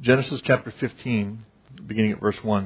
Genesis chapter 15, beginning at verse 1.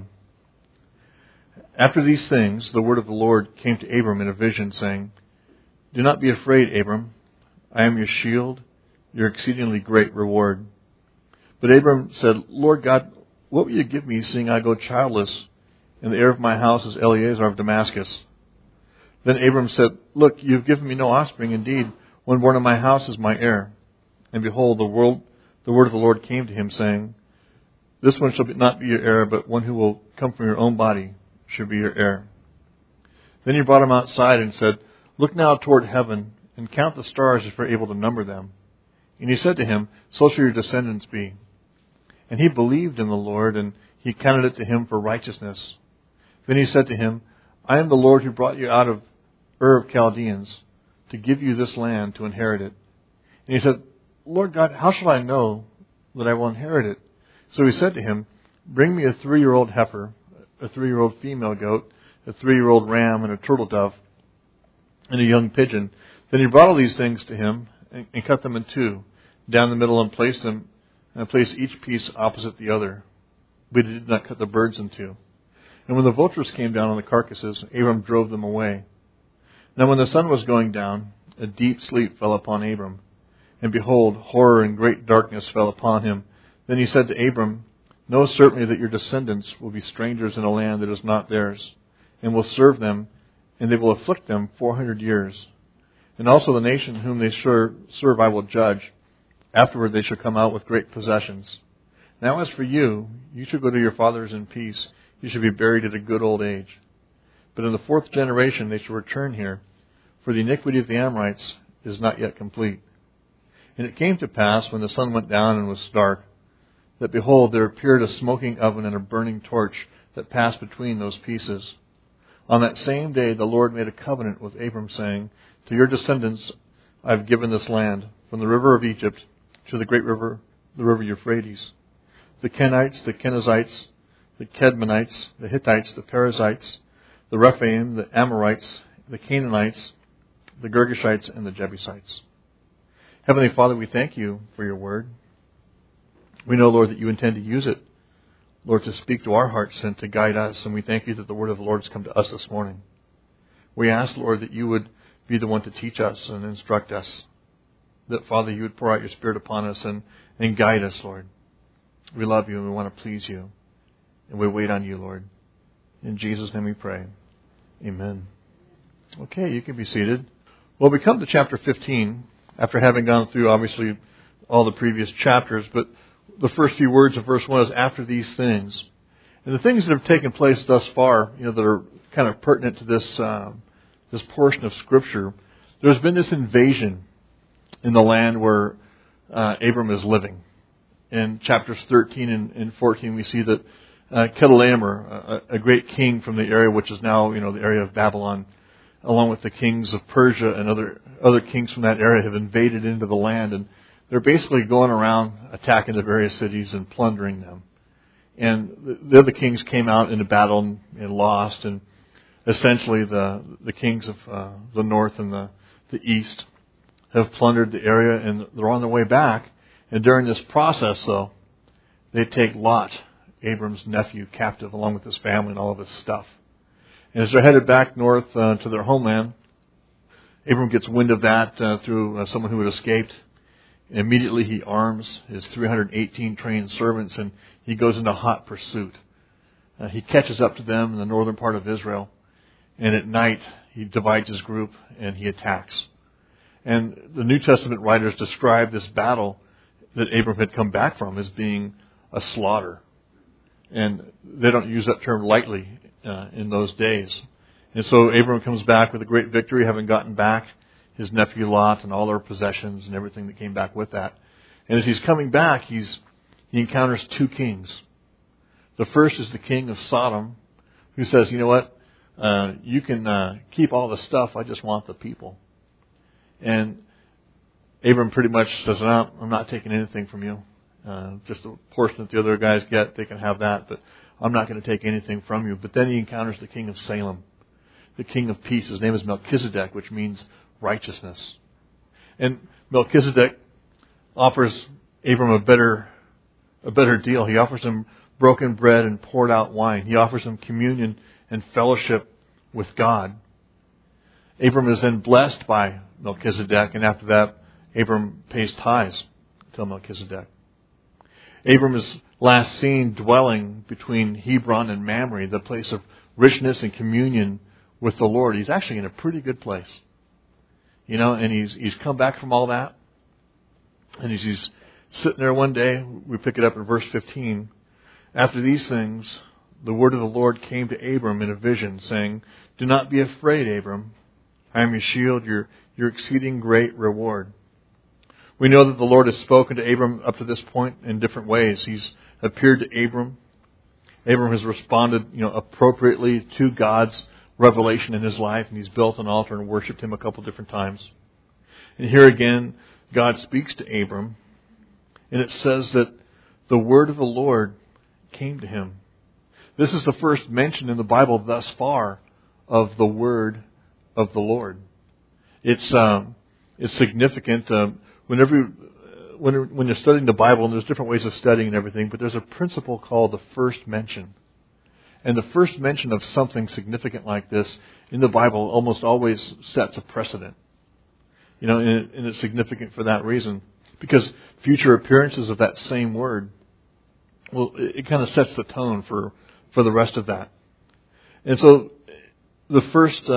After these things, the word of the Lord came to Abram in a vision, saying, Do not be afraid, Abram. I am your shield, your exceedingly great reward. But Abram said, Lord God, what will you give me, seeing I go childless, and the heir of my house is Eleazar of Damascus? Then Abram said, Look, you have given me no offspring. Indeed, one born in my house is my heir. And behold, the word of the Lord came to him, saying, This one shall not be your heir, but one who will come from your own body shall be your heir. Then he brought him outside and said, Look now toward heaven, and count the stars if you are able to number them. And he said to him, So shall your descendants be. And he believed in the Lord, and he counted it to him for righteousness. Then he said to him, I am the Lord who brought you out of Ur of Chaldeans, to give you this land to inherit it. And he said, Lord God, how shall I know that I will inherit it? So he said to him, Bring me a 3-year-old heifer, a 3-year-old female goat, a 3-year-old ram, and a turtle dove, and a young pigeon. Then he brought all these things to him, and cut them in two, down the middle, and placed each piece opposite the other. But he did not cut the birds in two. And when the vultures came down on the carcasses, Abram drove them away. Now when the sun was going down, a deep sleep fell upon Abram. And behold, horror and great darkness fell upon him. Then he said to Abram, Know certainly that your descendants will be strangers in a land that is not theirs, and will serve them, and they will afflict them 400 years. And also the nation whom they serve I will judge. Afterward they shall come out with great possessions. Now as for you, you shall go to your fathers in peace. You shall be buried at a good old age. But in the 4th generation they shall return here, for the iniquity of the Amorites is not yet complete. And it came to pass, when the sun went down and was dark, that behold, there appeared a smoking oven and a burning torch that passed between those pieces. On that same day the Lord made a covenant with Abram, saying, To your descendants I have given this land, from the river of Egypt to the great river, the river Euphrates. The Kenites, the Kenizzites, the Kedmonites, the Hittites, the Perizzites, the Rephaim, the Amorites, the Canaanites, the Girgashites, and the Jebusites. Heavenly Father, we thank you for your word. We know, Lord, that you intend to use it, Lord, to speak to our hearts and to guide us. And we thank you that the word of the Lord has come to us this morning. We ask, Lord, that you would be the one to teach us and instruct us. That, Father, you would pour out your Spirit upon us and guide us, Lord. We love you and we want to please you. And we wait on you, Lord. In Jesus' name we pray. Amen. Okay, you can be seated. Well, we come to chapter 15 after having gone through, obviously, all the previous chapters. But the first few words of verse 1 is, after these things. And the things that have taken place thus far, that are kind of pertinent to this portion of Scripture, there's been this invasion in the land where Abram is living. In chapters 13 and 14, we see that Chedorlaomer, a great king from the area which is now, the area of Babylon, along with the kings of Persia and other kings from that area, have invaded into the land, and they're basically going around attacking the various cities and plundering them. And the other kings came out into battle and lost, and essentially the kings of the north and the east have plundered the area, and they're on their way back. And during this process, though, they take Lot, Abram's nephew, captive, along with his family and all of his stuff. And as they're headed back north to their homeland, Abram gets wind of that through someone who had escaped. And immediately he arms his 318 trained servants, and he goes into hot pursuit. He catches up to them in the northern part of Israel, and at night he divides his group and he attacks. And the New Testament writers describe this battle that Abram had come back from as being a slaughter. And they don't use that term lightly in those days. And so Abram comes back with a great victory, having gotten back his nephew Lot and all their possessions and everything that came back with that. And as he's coming back, he encounters two kings. The first is the king of Sodom, who says, you know what, you can keep all the stuff, I just want the people. And Abram pretty much says, no, I'm not taking anything from you. Just a portion that the other guys get, they can have that, but I'm not going to take anything from you. But then he encounters the king of Salem, the king of peace. His name is Melchizedek, which means righteousness. And Melchizedek offers Abram a better a better deal. He offers him broken bread and poured out wine. He offers him communion and fellowship with God. Abram is then blessed by Melchizedek, and after that, Abram pays tithes to Melchizedek. Abram is last seen dwelling between Hebron and Mamre, the place of richness and communion with the Lord. He's actually in a pretty good place. And he's come back from all that. And he's sitting there one day. We pick it up in verse 15. After these things, the word of the Lord came to Abram in a vision, saying, "Do not be afraid, Abram. I am your shield, your exceeding great reward." We know that the Lord has spoken to Abram up to this point in different ways. He's appeared to Abram. Abram has responded, appropriately to God's revelation in his life, and he's built an altar and worshipped him a couple different times. And here again, God speaks to Abram, and it says that the word of the Lord came to him. This is the first mention in the Bible thus far of the word of the Lord. It's significant. When you're studying the Bible, and there's different ways of studying and everything, but there's a principle called the first mention. And the first mention of something significant like this in the Bible almost always sets a precedent. And it's significant for that reason. Because future appearances of that same word, it kind of sets the tone for the rest of that. And so the first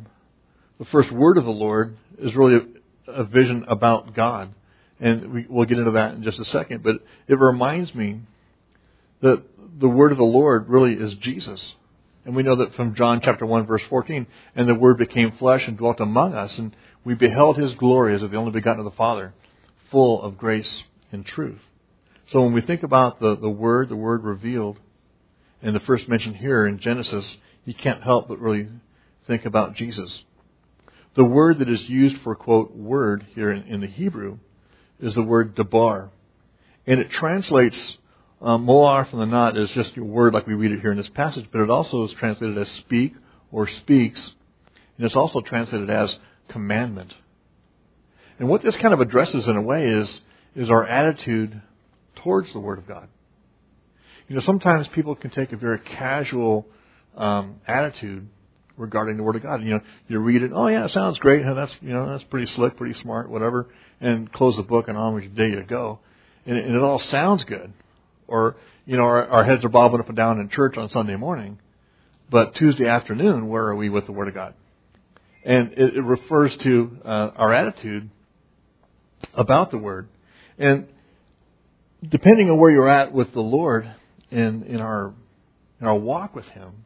word of the Lord is really a vision about God. And we'll get into that in just a second. But it reminds me that the word of the Lord really is Jesus. And we know that from John chapter 1, verse 14, "And the Word became flesh and dwelt among us, and we beheld His glory as of the only begotten of the Father, full of grace and truth." So when we think about the Word revealed, and the first mention here in Genesis, you can't help but really think about Jesus. The word that is used for, quote, word here in the Hebrew is the word debar. And it translates more often than not as just a word like we read it here in this passage, but it also is translated as speak or speaks, and it's also translated as commandment. And what this kind of addresses in a way is our attitude towards the Word of God. Sometimes people can take a very casual attitude regarding the Word of God. You read it, oh yeah, it sounds great, that's pretty slick, pretty smart, whatever, and close the book and on with your day you go. And it all sounds good. Or, our heads are bobbing up and down in church on Sunday morning, but Tuesday afternoon, where are we with the Word of God? And it refers to our attitude about the Word. And depending on where you're at with the Lord in our walk with Him,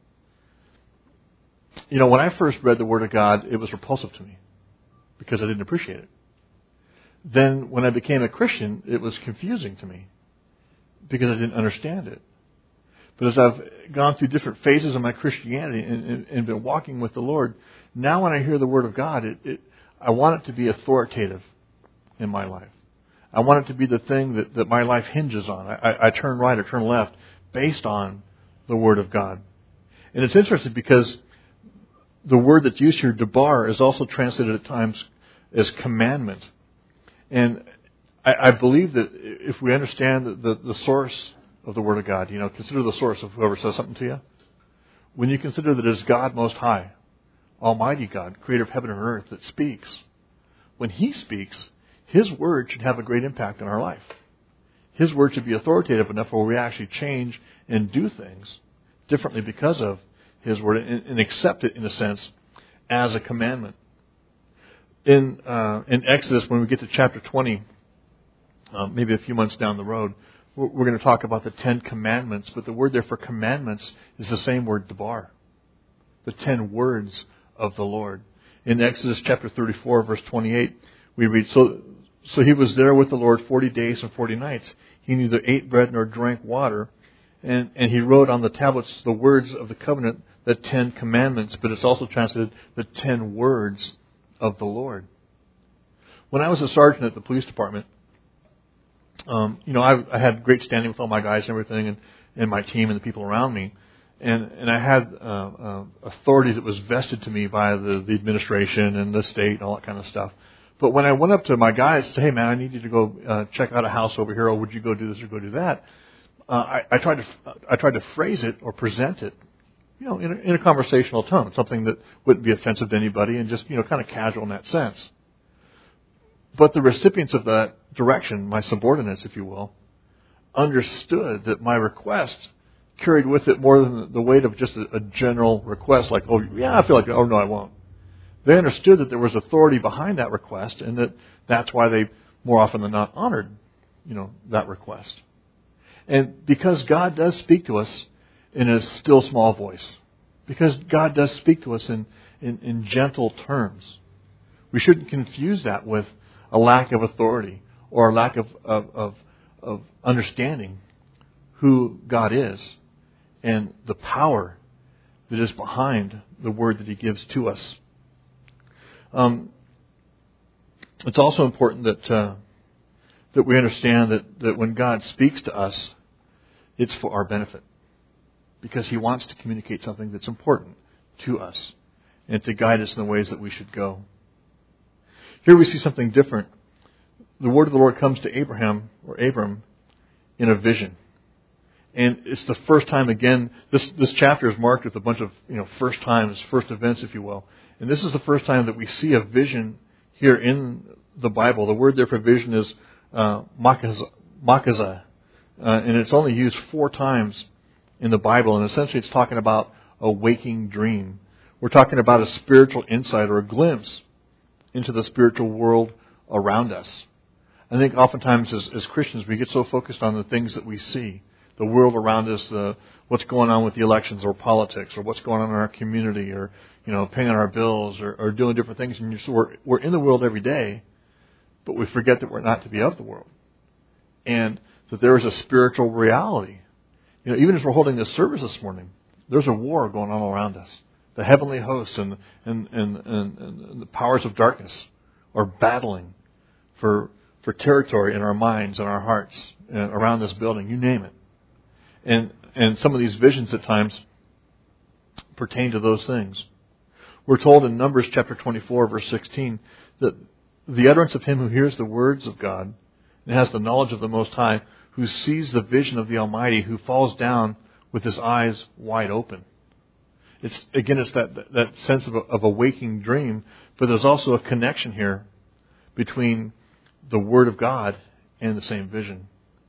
when I first read the Word of God, it was repulsive to me because I didn't appreciate it. Then when I became a Christian, it was confusing to me because I didn't understand it. But as I've gone through different phases of my Christianity and been walking with the Lord, now when I hear the Word of God, I want it to be authoritative in my life. I want it to be the thing that my life hinges on. I turn right or turn left based on the Word of God. And it's interesting because the word that's used here, debar, is also translated at times as commandment. And I believe that if we understand the source of the Word of God, consider the source of whoever says something to you. When you consider that it is God Most High, Almighty God, Creator of heaven and earth, that speaks, when He speaks, His Word should have a great impact on our life. His Word should be authoritative enough where we actually change and do things differently because of His Word and accept it, in a sense, as a commandment. In Exodus, when we get to chapter 20, maybe a few months down the road, we're going to talk about the 10 commandments, but the word there for commandments is the same word, debar. The 10 words of the Lord. In Exodus chapter 34, verse 28, we read, So he was there with the Lord 40 days and 40 nights. He neither ate bread nor drank water. And he wrote on the tablets the words of the covenant, the 10 commandments, but it's also translated the 10 words of the Lord. When I was a sergeant at the police department, I had great standing with all my guys and everything, and my team and the people around me, and I had authority that was vested to me by the administration and the state and all that kind of stuff. But when I went up to my guys and said, hey man, I need you to go check out a house over here, or would you go do this or go do that? I tried to phrase it or present it, in a conversational tone, something that wouldn't be offensive to anybody, and just kind of casual in that sense. But the recipients of that direction, my subordinates, if you will, understood that my request carried with it more than the weight of just a general request, like, oh yeah, I feel like it. Oh no, I won't. They understood that there was authority behind that request, and that's why they more often than not honored, that request. And because God does speak to us in a still small voice, because God does speak to us in gentle terms, we shouldn't confuse that with a lack of authority or a lack of understanding who God is and the power that is behind the word that He gives to us. It's also important that we understand that when God speaks to us, it's for our benefit, because He wants to communicate something that's important to us and to guide us in the ways that we should go. Here we see something different. The word of the Lord comes to Abram in a vision. And it's the first time again, this chapter is marked with a bunch of first times, first events, if you will. And this is the first time that we see a vision here in the Bible. The word there for vision is makazah. And it's only used 4 times in the Bible. And essentially it's talking about a waking dream. We're talking about a spiritual insight or a glimpse into the spiritual world around us. I think oftentimes as Christians we get so focused on the things that we see, the world around us, what's going on with the elections or politics, or what's going on in our community, or paying our bills, or doing different things. And so we're in the world every day, but we forget that we're not to be of the world, and that there is a spiritual reality. Even as we're holding this service this morning, there's a war going on around us. The heavenly hosts and the powers of darkness are battling for territory in our minds and our hearts and around this building. You name it. And some of these visions at times pertain to those things. We're told in Numbers chapter 24, verse 16, that the utterance of him who hears the words of God and has the knowledge of the Most High, who sees the vision of the Almighty, who falls down with his eyes wide open. It's that sense of a waking dream, but there's also a connection here between the Word of God and the same vision.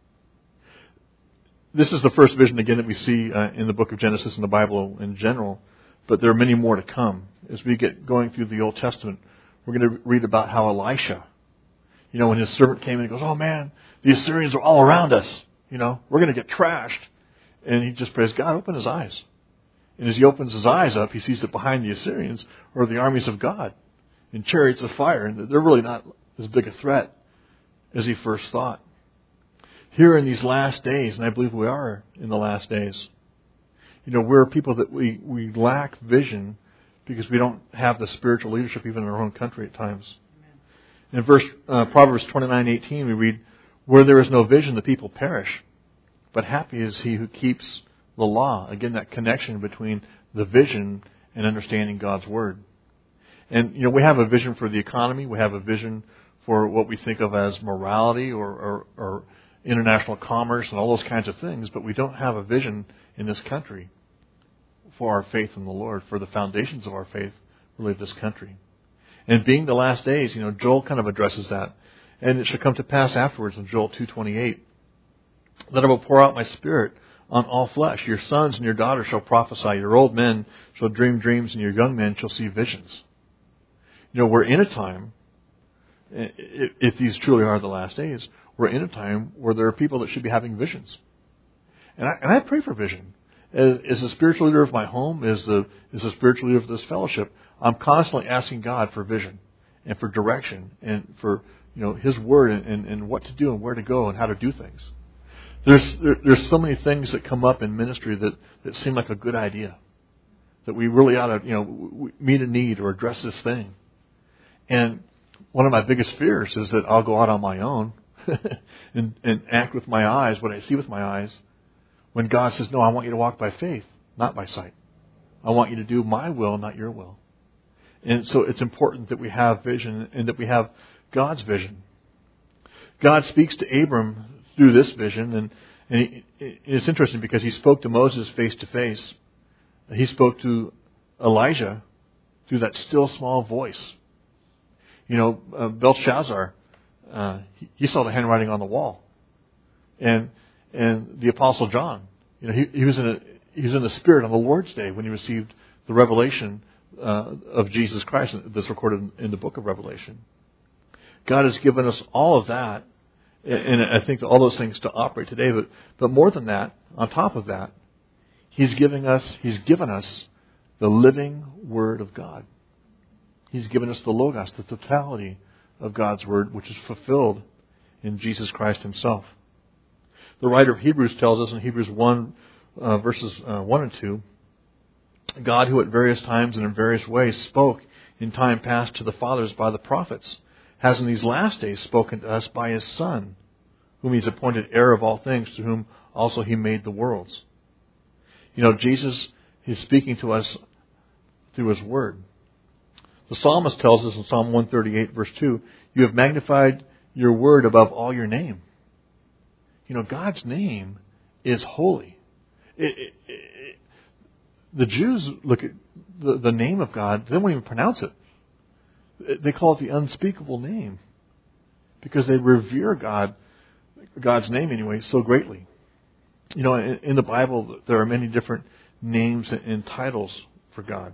This is the first vision, again, that we see in the book of Genesis and the Bible in general, but there are many more to come. As we get going through the Old Testament, we're going to read about how Elisha, when his servant came in and goes, oh man, the Assyrians are all around us. We're going to get trashed. And he just prays, God, open his eyes. And as he opens his eyes up, he sees that behind the Assyrians are the armies of God in chariots of fire, and they're really not as big a threat as he first thought. Here in these last days, and I believe we are in the last days, we're people that we lack vision because we don't have the spiritual leadership even in our own country at times. In Proverbs 29:18, we read, where there is no vision, the people perish, but happy is he who keeps the law. Again, that connection between the vision and understanding God's Word. And, we have a vision for the economy. We have a vision for what we think of as morality or international commerce and all those kinds of things, but we don't have a vision in this country for our faith in the Lord, for the foundations of our faith really of this country. And being the last days, Joel kind of addresses that. And it shall come to pass afterwards in Joel 2:28 that I will pour out my Spirit on all flesh. Your sons and your daughters shall prophesy. Your old men shall dream dreams, and your young men shall see visions. We're in a time, if these truly are the last days, we're in a time where there are people that should be having visions. And I pray for vision. As the spiritual leader of my home, as the spiritual leader of this fellowship, I'm constantly asking God for vision and for direction and for His Word and what to do and where to go and how to do things. There's so many things that come up in ministry that seem like a good idea, that we really ought to meet a need or address this thing. And one of my biggest fears is that I'll go out on my own and act with my eyes, what I see with my eyes, when God says, no, I want you to walk by faith, not by sight. I want you to do my will, not your will. And so it's important that we have vision and that we have God's vision. God speaks to Abram through this vision, and it's interesting because he spoke to Moses face to face. He spoke to Elijah through that still small voice. Belshazzar, he saw the handwriting on the wall, and the Apostle John, he was in the Spirit on the Lord's Day when he received the revelation of Jesus Christ that's recorded in the book of Revelation. God has given us all of that, and I think all those things to operate today. But more than that, on top of that, He's given us the living Word of God. He's given us the Logos, the totality of God's Word, which is fulfilled in Jesus Christ Himself. The writer of Hebrews tells us in Hebrews 1, verses 1 and 2, God, who at various times and in various ways spoke in time past to the fathers by the prophets, has in these last days spoken to us by His Son, whom He's appointed heir of all things, through whom also He made the worlds. Jesus is speaking to us through His Word. The psalmist tells us in Psalm 138, verse 2, you have magnified your Word above all your name. God's name is holy. The Jews look at the name of God, they won't even pronounce it. They call it the unspeakable name because they revere God's name anyway, so greatly. In the Bible, there are many different names and titles for God.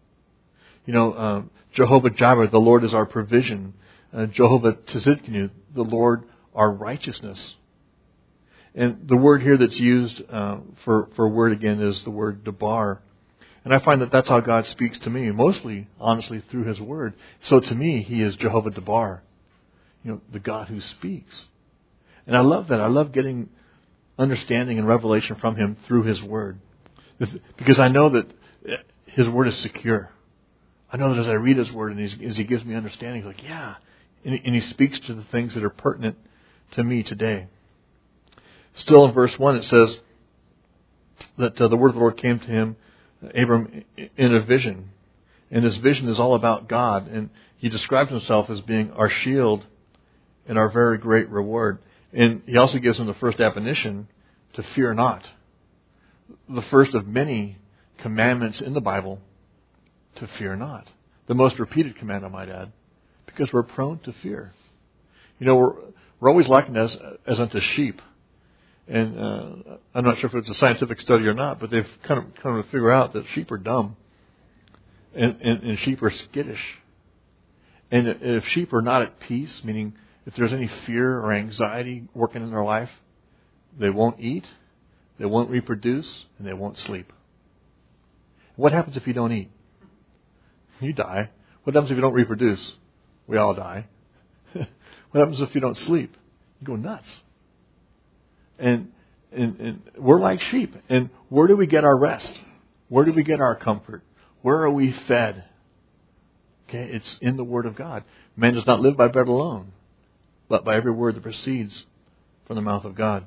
Jehovah Jireh, the Lord is our provision. Jehovah Tzidkenu, the Lord our righteousness. And the word here that's used for word again is the word Debar. And I find that that's how God speaks to me, mostly, honestly, through His Word. So to me, He is Jehovah Debar, the God who speaks. And I love that. I love getting understanding and revelation from Him through His Word. Because I know that His Word is secure. I know that as I read His Word and as He gives me understanding, He's like, yeah. And He speaks to the things that are pertinent to me today. Still in verse 1 it says that the word of the Lord came to him, Abram, in a vision. And this vision is all about God. And he describes himself as being our shield and our very great reward. And he also gives him the first admonition to fear not. The first of many commandments in the Bible, to fear not. The most repeated command, I might add, because we're prone to fear. We're always likened as unto sheep. And I'm not sure if it's a scientific study or not, but they've kind of come to figure out that sheep are dumb and sheep are skittish. And if sheep are not at peace, meaning if there's any fear or anxiety working in their life, they won't eat, they won't reproduce, and they won't sleep. What happens if you don't eat? You die. What happens if you don't reproduce? We all die. What happens if you don't sleep? You go nuts. And we're like sheep. And where do we get our rest? Where do we get our comfort? Where are we fed? Okay, it's in the Word of God. Man does not live by bread alone, but by every word that proceeds from the mouth of God.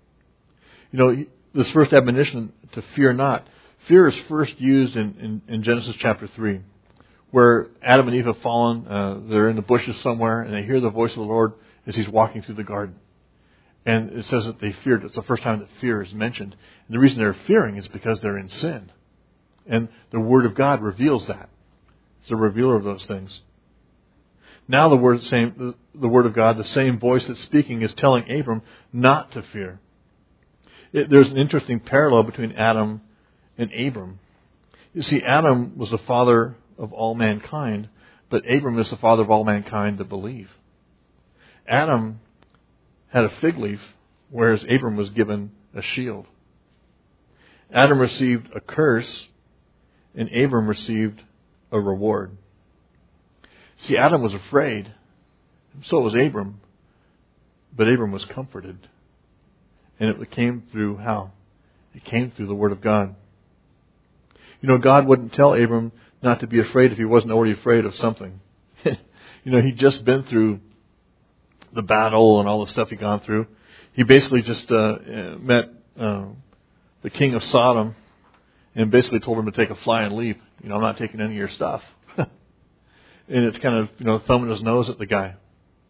This first admonition to fear not. Fear is first used in Genesis chapter 3, where Adam and Eve have fallen. They're in the bushes somewhere, and they hear the voice of the Lord as He's walking through the garden. And it says that they feared. It's the first time that fear is mentioned. And the reason they're fearing is because they're in sin. And the Word of God reveals that. It's a revealer of those things. Now the Word of God, the same voice that's speaking, is telling Abram not to fear. There's an interesting parallel between Adam and Abram. You see, Adam was the father of all mankind, but Abram is the father of all mankind that believe. Adam had a fig leaf, whereas Abram was given a shield. Adam received a curse, and Abram received a reward. See, Adam was afraid, and so was Abram, but Abram was comforted. And it came through how? It came through the Word of God. God wouldn't tell Abram not to be afraid if he wasn't already afraid of something. He'd just been through the battle and all the stuff he'd gone through. He basically just met the king of Sodom and basically told him to take a flying leap. I'm not taking any of your stuff. And it's kind of, thumbing his nose at the guy.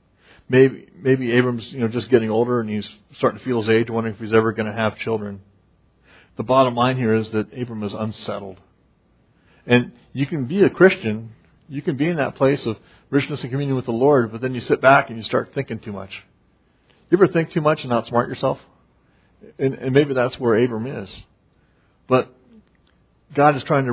Maybe Abram's just getting older and he's starting to feel his age, wondering if he's ever going to have children. The bottom line here is that Abram is unsettled. And you can be a Christian, you can be in that place of richness and communion with the Lord, but then you sit back and you start thinking too much. You ever think too much and outsmart yourself? And maybe that's where Abram is. But God is trying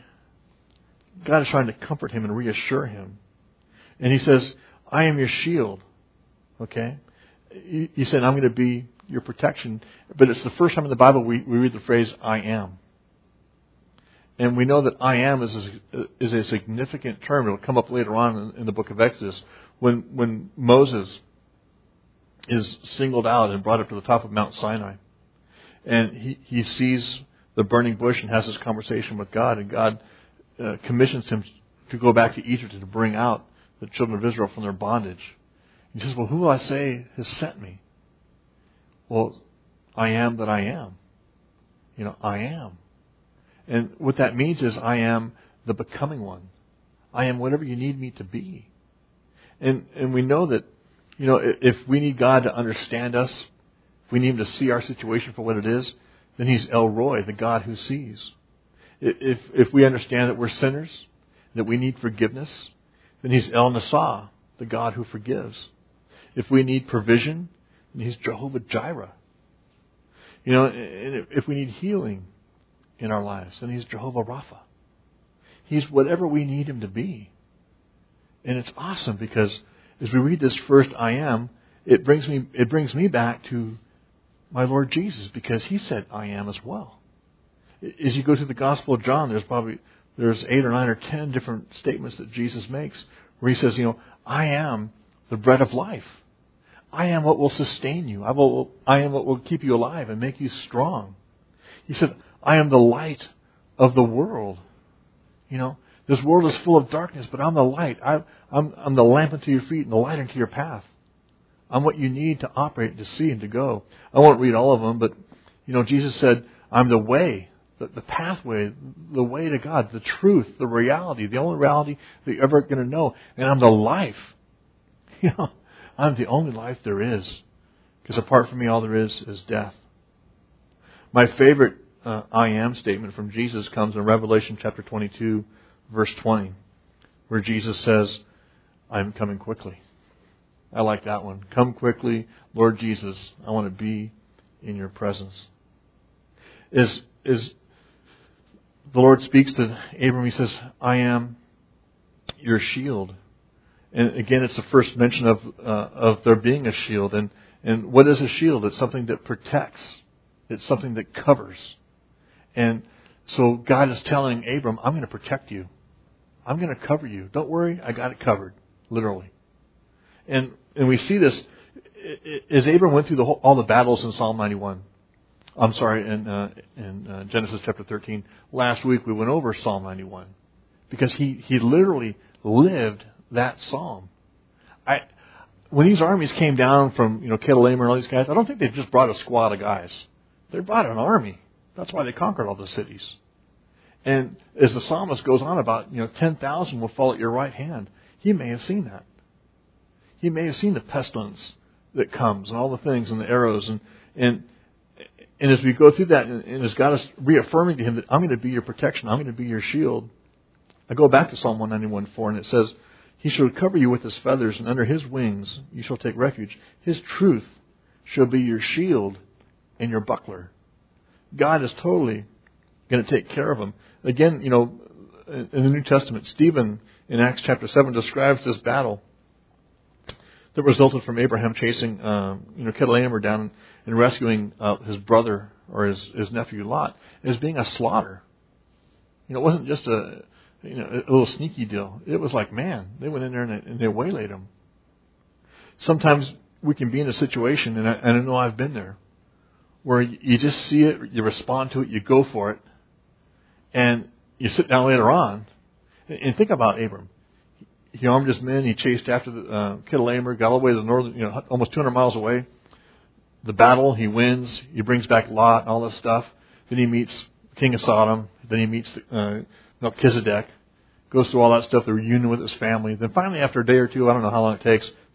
to comfort him and reassure him. And he says, I am your shield. Okay? He said, I'm going to be your protection. But it's the first time in the Bible we read the phrase, I am. And we know that I am is a significant term. It'll come up later on in the book of Exodus. When Moses is singled out and brought up to the top of Mount Sinai. And he sees the burning bush and has this conversation with God. And God commissions him to go back to Egypt and to bring out the children of Israel from their bondage. He says, well, who will I say has sent me? Well, I am that I am. I am. And what that means is I am the becoming one. I am whatever you need me to be. And we know that, if we need God to understand us, if we need Him to see our situation for what it is, then He's El Roy, the God who sees. If we understand that we're sinners, that we need forgiveness, then He's El Nasa, the God who forgives. If we need provision, then He's Jehovah Jireh. And if we need healing in our lives, then He's Jehovah Rapha. He's whatever we need Him to be. And it's awesome because as we read this first I am, it brings me back to my Lord Jesus, because He said I am as well. As you go through the Gospel of John, there's 8 or 9 or 10 different statements that Jesus makes where He says, I am the bread of life. I am what will sustain you. I am what will keep you alive and make you strong. He said, I am the light of the world. This world is full of darkness, but I'm the light. I'm the lamp unto your feet and the light unto your path. I'm what you need to operate, to see, and to go. I won't read all of them, but Jesus said, I'm the way, the pathway, the way to God, the truth, the reality, the only reality that you're ever going to know. And I'm the life. I'm the only life there is. Because apart from me, all there is death. My favorite I am statement from Jesus comes in Revelation chapter 22, verse 20, where Jesus says, I'm coming quickly. I like that one. Come quickly, Lord Jesus. I want to be in your presence. As the Lord speaks to Abram, He says, I am your shield. And again, it's the first mention of there being a shield. And what is a shield? It's something that protects. It's something that covers. And so God is telling Abram, I'm going to protect you. I'm going to cover you. Don't worry, I got it covered, literally. And we see this as Abram went through all the battles in Psalm 91. I'm sorry, in Genesis chapter 13. Last week we went over Psalm 91 because he literally lived that psalm. When these armies came down from Kedalamer and all these guys, I don't think they just brought a squad of guys. They brought an army. That's why they conquered all the cities. And as the psalmist goes on about 10,000 will fall at your right hand, he may have seen that. He may have seen the pestilence that comes and all the things and the arrows and as we go through that and as God is reaffirming to him that I'm going to be your protection, I'm going to be your shield. I go back to Psalm 191:4 and it says, He shall cover you with His feathers, and under His wings you shall take refuge. His truth shall be your shield and your buckler. God is totally going to take care of them. Again, in the New Testament, Stephen in Acts chapter 7 describes this battle that resulted from Abraham chasing Kedalamer down and rescuing his brother or his nephew Lot as being a slaughter. It wasn't just a little sneaky deal. It was like, man, they went in there and they waylaid him. Sometimes we can be in a situation, and I know I've been there, where you just see it, you respond to it, you go for it, and you sit down later on and think about Abram. He armed his men, he chased after the Kedalamer, got all the way to the northern, almost 200 miles away. The battle, he wins, he brings back Lot and all this stuff. Then he meets the king of Sodom, then he meets Melchizedek, goes through all that stuff, the reunion with his family. Then finally, after a day or two, I don't know how long it takes,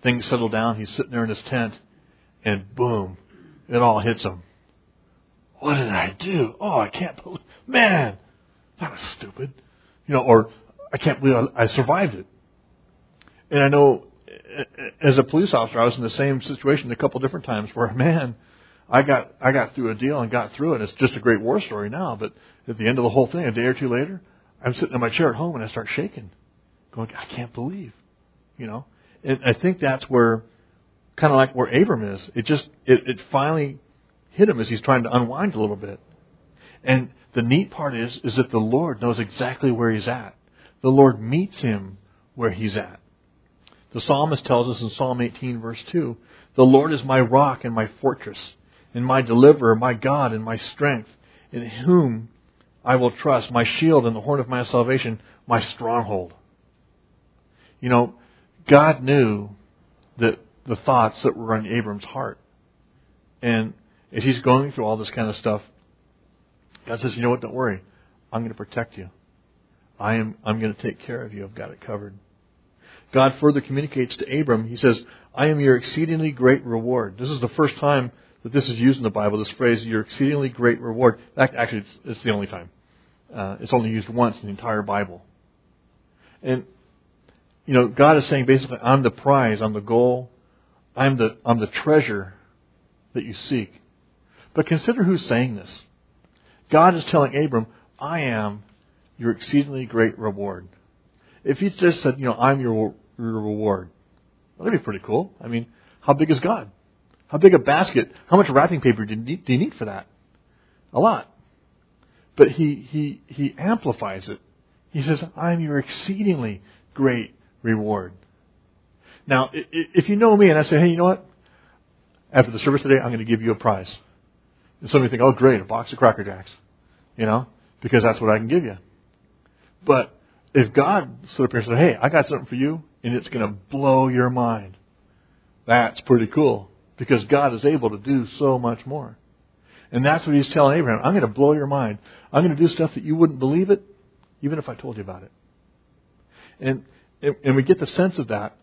things settle down. He's sitting there in his tent, and boom, it all hits him. What did I do? Oh, I can't believe, man, that was stupid. Or I can't believe I survived it. And I know as a police officer, I was in the same situation a couple different times where, man, I got through a deal and got through it. It's just a great war story now, but at the end of the whole thing, a day or two later, I'm sitting in my chair at home and I start shaking, going, I can't believe, And I think that's where, kind of like where Abram is. It finally hit him as he's trying to unwind a little bit. And the neat part is that the Lord knows exactly where he's at. The Lord meets him where he's at. The psalmist tells us in Psalm 18, verse 2, the Lord is my rock and my fortress, and my deliverer, my God and my strength, in whom I will trust, my shield and the horn of my salvation, my stronghold. God knew that the thoughts that were on Abram's heart. And as he's going through all this kind of stuff, God says, you know what, don't worry. I'm going to protect you. I'm going to take care of you. I've got it covered. God further communicates to Abram. He says, I am your exceedingly great reward. This is the first time that this is used in the Bible, this phrase, your exceedingly great reward. In fact, actually, it's the only time. It's only used once in the entire Bible. And, God is saying basically, I'm the prize, I'm the goal, I'm the treasure that you seek. But consider who's saying this. God is telling Abram, I am your exceedingly great reward. If he just said, I'm your reward, well, that'd be pretty cool. I mean, how big is God? How big a basket? How much wrapping paper do you need for that? A lot. But he amplifies it. He says, I'm your exceedingly great reward. Now, if you know me and I say, hey, you know what? After the service today, I'm going to give you a prize. And some of you think, oh, great, a box of Cracker Jacks. Because that's what I can give you. But if God stood up here and said, hey, I got something for you, and it's going to blow your mind, that's pretty cool. Because God is able to do so much more. And that's what he's telling Abraham. I'm going to blow your mind. I'm going to do stuff that you wouldn't believe it, even if I told you about it. And we get the sense of that.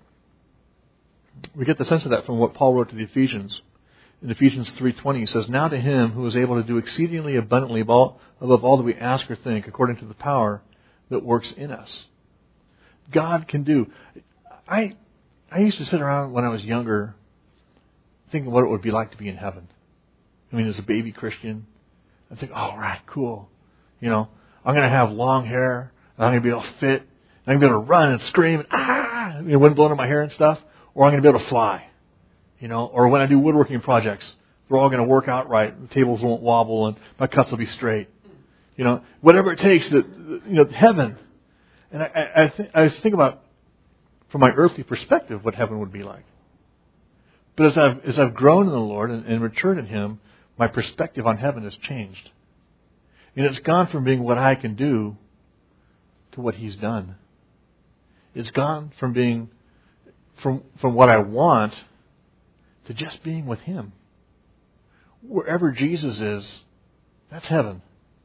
We get the sense of that from what Paul wrote to the Ephesians. In Ephesians 3:20, he says, now to him who is able to do exceedingly abundantly above all that we ask or think, according to the power that works in us. God can do. I used to sit around when I was younger thinking what it would be like to be in heaven. I mean, as a baby Christian, I think, oh, right, cool. I'm going to have long hair, and I'm going to be able to fit, and I'm going to be able to run and scream, and wind blowing in my hair and stuff, or I'm going to be able to fly. Or when I do woodworking projects, they're all going to work out right. The tables won't wobble, and my cuts will be straight. Whatever it takes, heaven. And I think about, from my earthly perspective, what heaven would be like. But as I've grown in the Lord and matured in Him, my perspective on heaven has changed. And it's gone from being what I can do to what He's done. It's gone from being from what I want to just being with Him. Wherever Jesus is, that's heaven.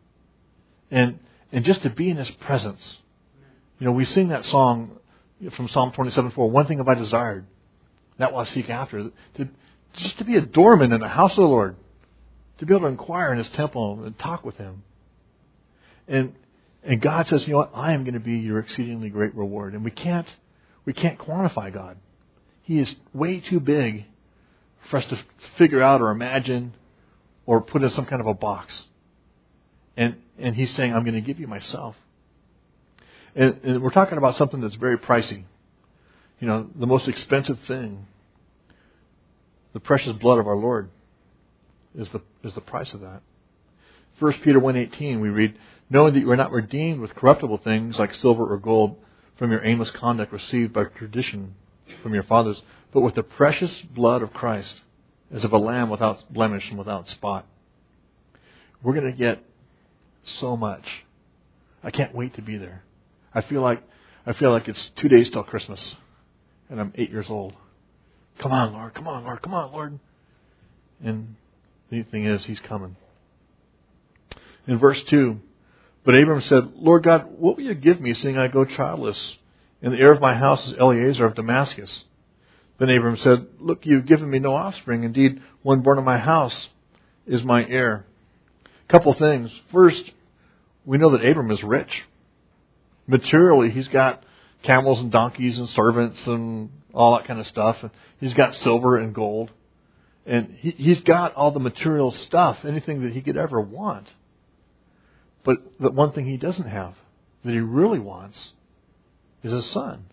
And just to be in His presence. We sing that song from Psalm 27:4, one thing have I desired, that will I seek after. Just to be a doorman in the house of the Lord. To be able to inquire in His temple and talk with Him. And God says, you know what, I am going to be your exceedingly great reward. And we can't quantify God. He is way too big for us to figure out or imagine or put in some kind of a box. And He's saying, I'm going to give you myself. And we're talking about something that's very pricey. The most expensive thing, the precious blood of our Lord, is the price of that. 1 Peter 1:18, we read, knowing that you are not redeemed with corruptible things like silver or gold from your aimless conduct received by tradition from your fathers, but with the precious blood of Christ, as of a lamb without blemish and without spot. We're going to get so much. I can't wait to be there. I feel like it's 2 days till Christmas, and I'm 8 years old. Come on, Lord, come on, Lord, come on, Lord. And the neat thing is, He's coming. In verse 2, but Abram said, Lord God, what will you give me, seeing I go childless? And the heir of my house is Eliezer of Damascus. Then Abram said, look, you've given me no offspring. Indeed, one born in my house is my heir. Couple things. First, we know that Abram is rich. Materially, he's got camels and donkeys and servants and all that kind of stuff. And he's got silver and gold. And he's got all the material stuff, anything that he could ever want. But the one thing he doesn't have, that he really wants, is a son.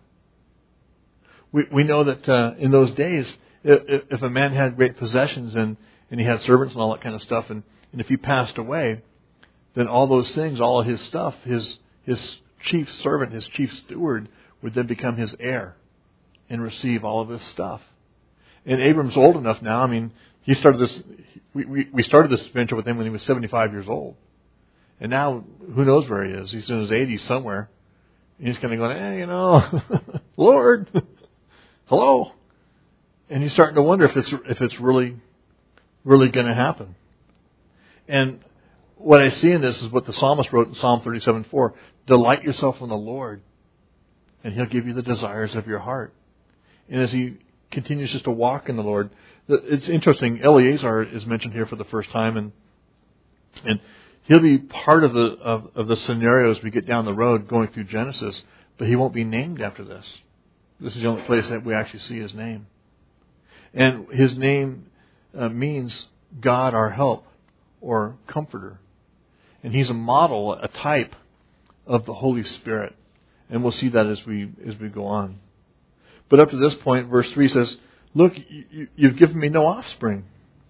We know that in those days, if a man had great possessions and he had servants and all that kind of stuff, and if he passed away, then all those things, all of his stuff, his chief servant, his chief steward, would then become his heir and receive all of his stuff. And Abram's old enough now. I mean, he started this. We started this venture with him when he was 75 years old, and now who knows where he is? He's in his 80s somewhere. And he's kind of going, hey, Lord, hello. And he's starting to wonder if it's really going to happen. And what I see in this is what the psalmist wrote in Psalm 37:4: delight yourself in the Lord, and He'll give you the desires of your heart. And as he continues just to walk in the Lord, it's interesting. Eleazar is mentioned here for the first time, and he'll be part of the scenarios we get down the road going through Genesis, but he won't be named after this. This is the only place that we actually see his name. And his name means God our help or comforter. And he's a model, a type of the Holy Spirit. And we'll see that as we go on. But up to this point, verse 3 says, look, you've given me no offspring.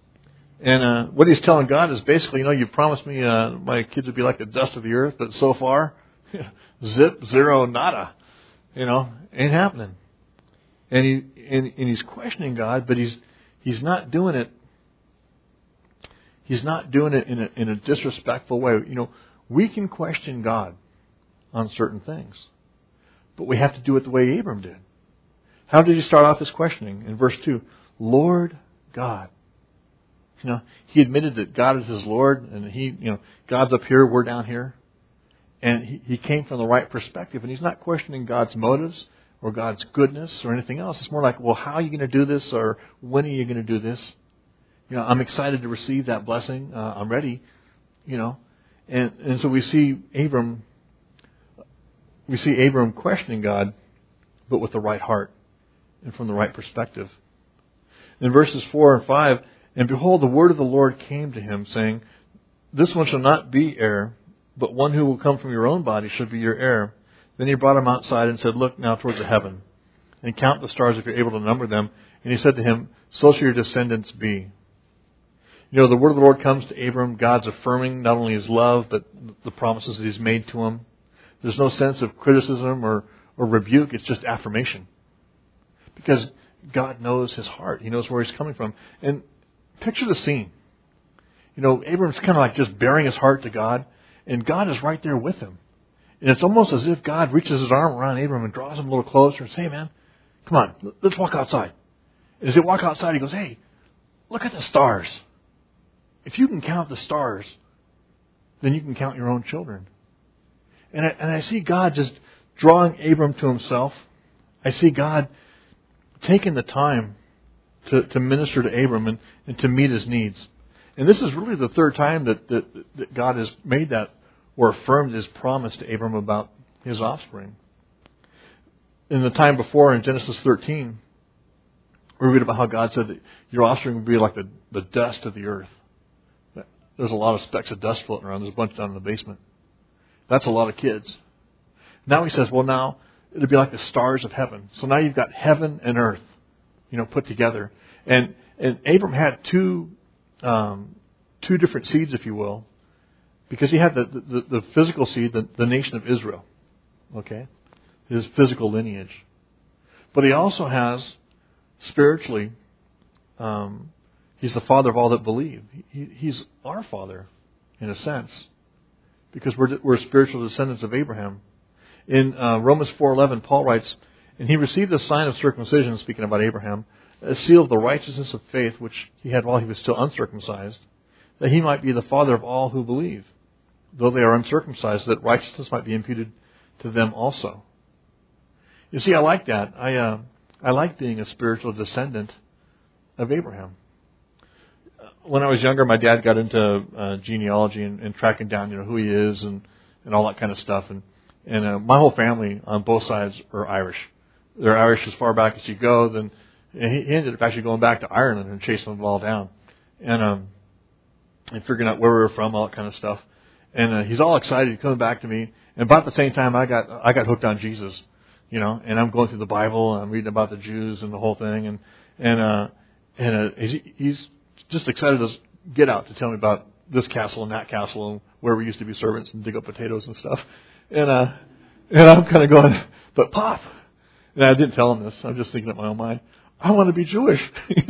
And what he's telling God is basically, you've promised me my kids would be like the dust of the earth, but so far, zip, zero, nada. Ain't happening. And he's questioning God, but he's not doing it. He's not doing it in a disrespectful way. We can question God on certain things, but we have to do it the way Abram did. How did he start off his questioning? In verse 2, Lord God. He admitted that God is his Lord, and God's up here, we're down here. And he came from the right perspective, and he's not questioning God's motives or God's goodness or anything else. It's more like, well, how are you going to do this, or when are you going to do this? I'm excited to receive that blessing. I'm ready, And so we see Abram questioning God, but with the right heart and from the right perspective. In verses 4 and 5, and behold, the word of the Lord came to him, saying, this one shall not be heir, but one who will come from your own body shall be your heir. Then he brought him outside and said, look now towards the heaven, and count the stars if you're able to number them. And he said to him, so shall your descendants be. The word of the Lord comes to Abram. God's affirming not only his love, but the promises that he's made to him. There's no sense of criticism or rebuke. It's just affirmation. Because God knows his heart. He knows where he's coming from. And picture the scene. Abram's kind of like just bearing his heart to God, and God is right there with him. And it's almost as if God reaches his arm around Abram and draws him a little closer and says, hey man, come on, let's walk outside. And as they walk outside, he goes, hey, look at the stars. If you can count the stars, then you can count your own children. And I see God just drawing Abram to himself. I see God taking the time to minister to Abram and to meet his needs. And this is really the third time that God has made that or affirmed his promise to Abram about his offspring. In the time before, in Genesis 13, we read about how God said that your offspring will be like the dust of the earth. There's a lot of specks of dust floating around. There's a bunch down in the basement. That's a lot of kids. Now he says, well, now it'll be like the stars of heaven. So now you've got heaven and earth, put together. And Abram had two different seeds, if you will, because he had the physical seed, the nation of Israel, okay, his physical lineage. But he also has, spiritually, he's the father of all that believe. He's our father, in a sense, because we're spiritual descendants of Abraham. In Romans 4:11, Paul writes, and he received a sign of circumcision, speaking about Abraham, a seal of the righteousness of faith, which he had while he was still uncircumcised, that he might be the father of all who believe, though they are uncircumcised, that righteousness might be imputed to them also. You see, I like that. I like being a spiritual descendant of Abraham. When I was younger, my dad got into genealogy and tracking down, who he is and all that kind of stuff. And my whole family on both sides are Irish. They're Irish as far back as you go. Then he ended up actually going back to Ireland and chasing them all down, and figuring out where we were from, all that kind of stuff. And he's all excited coming back to me. And about the same time, I got hooked on Jesus, and I'm going through the Bible and I'm reading about the Jews and the whole thing, and he's just excited to get out to tell me about this castle and that castle and where we used to be servants and dig up potatoes and stuff. And I'm kind of going, but Pop, and I didn't tell him this. I'm just thinking in my own mind, I want to be Jewish,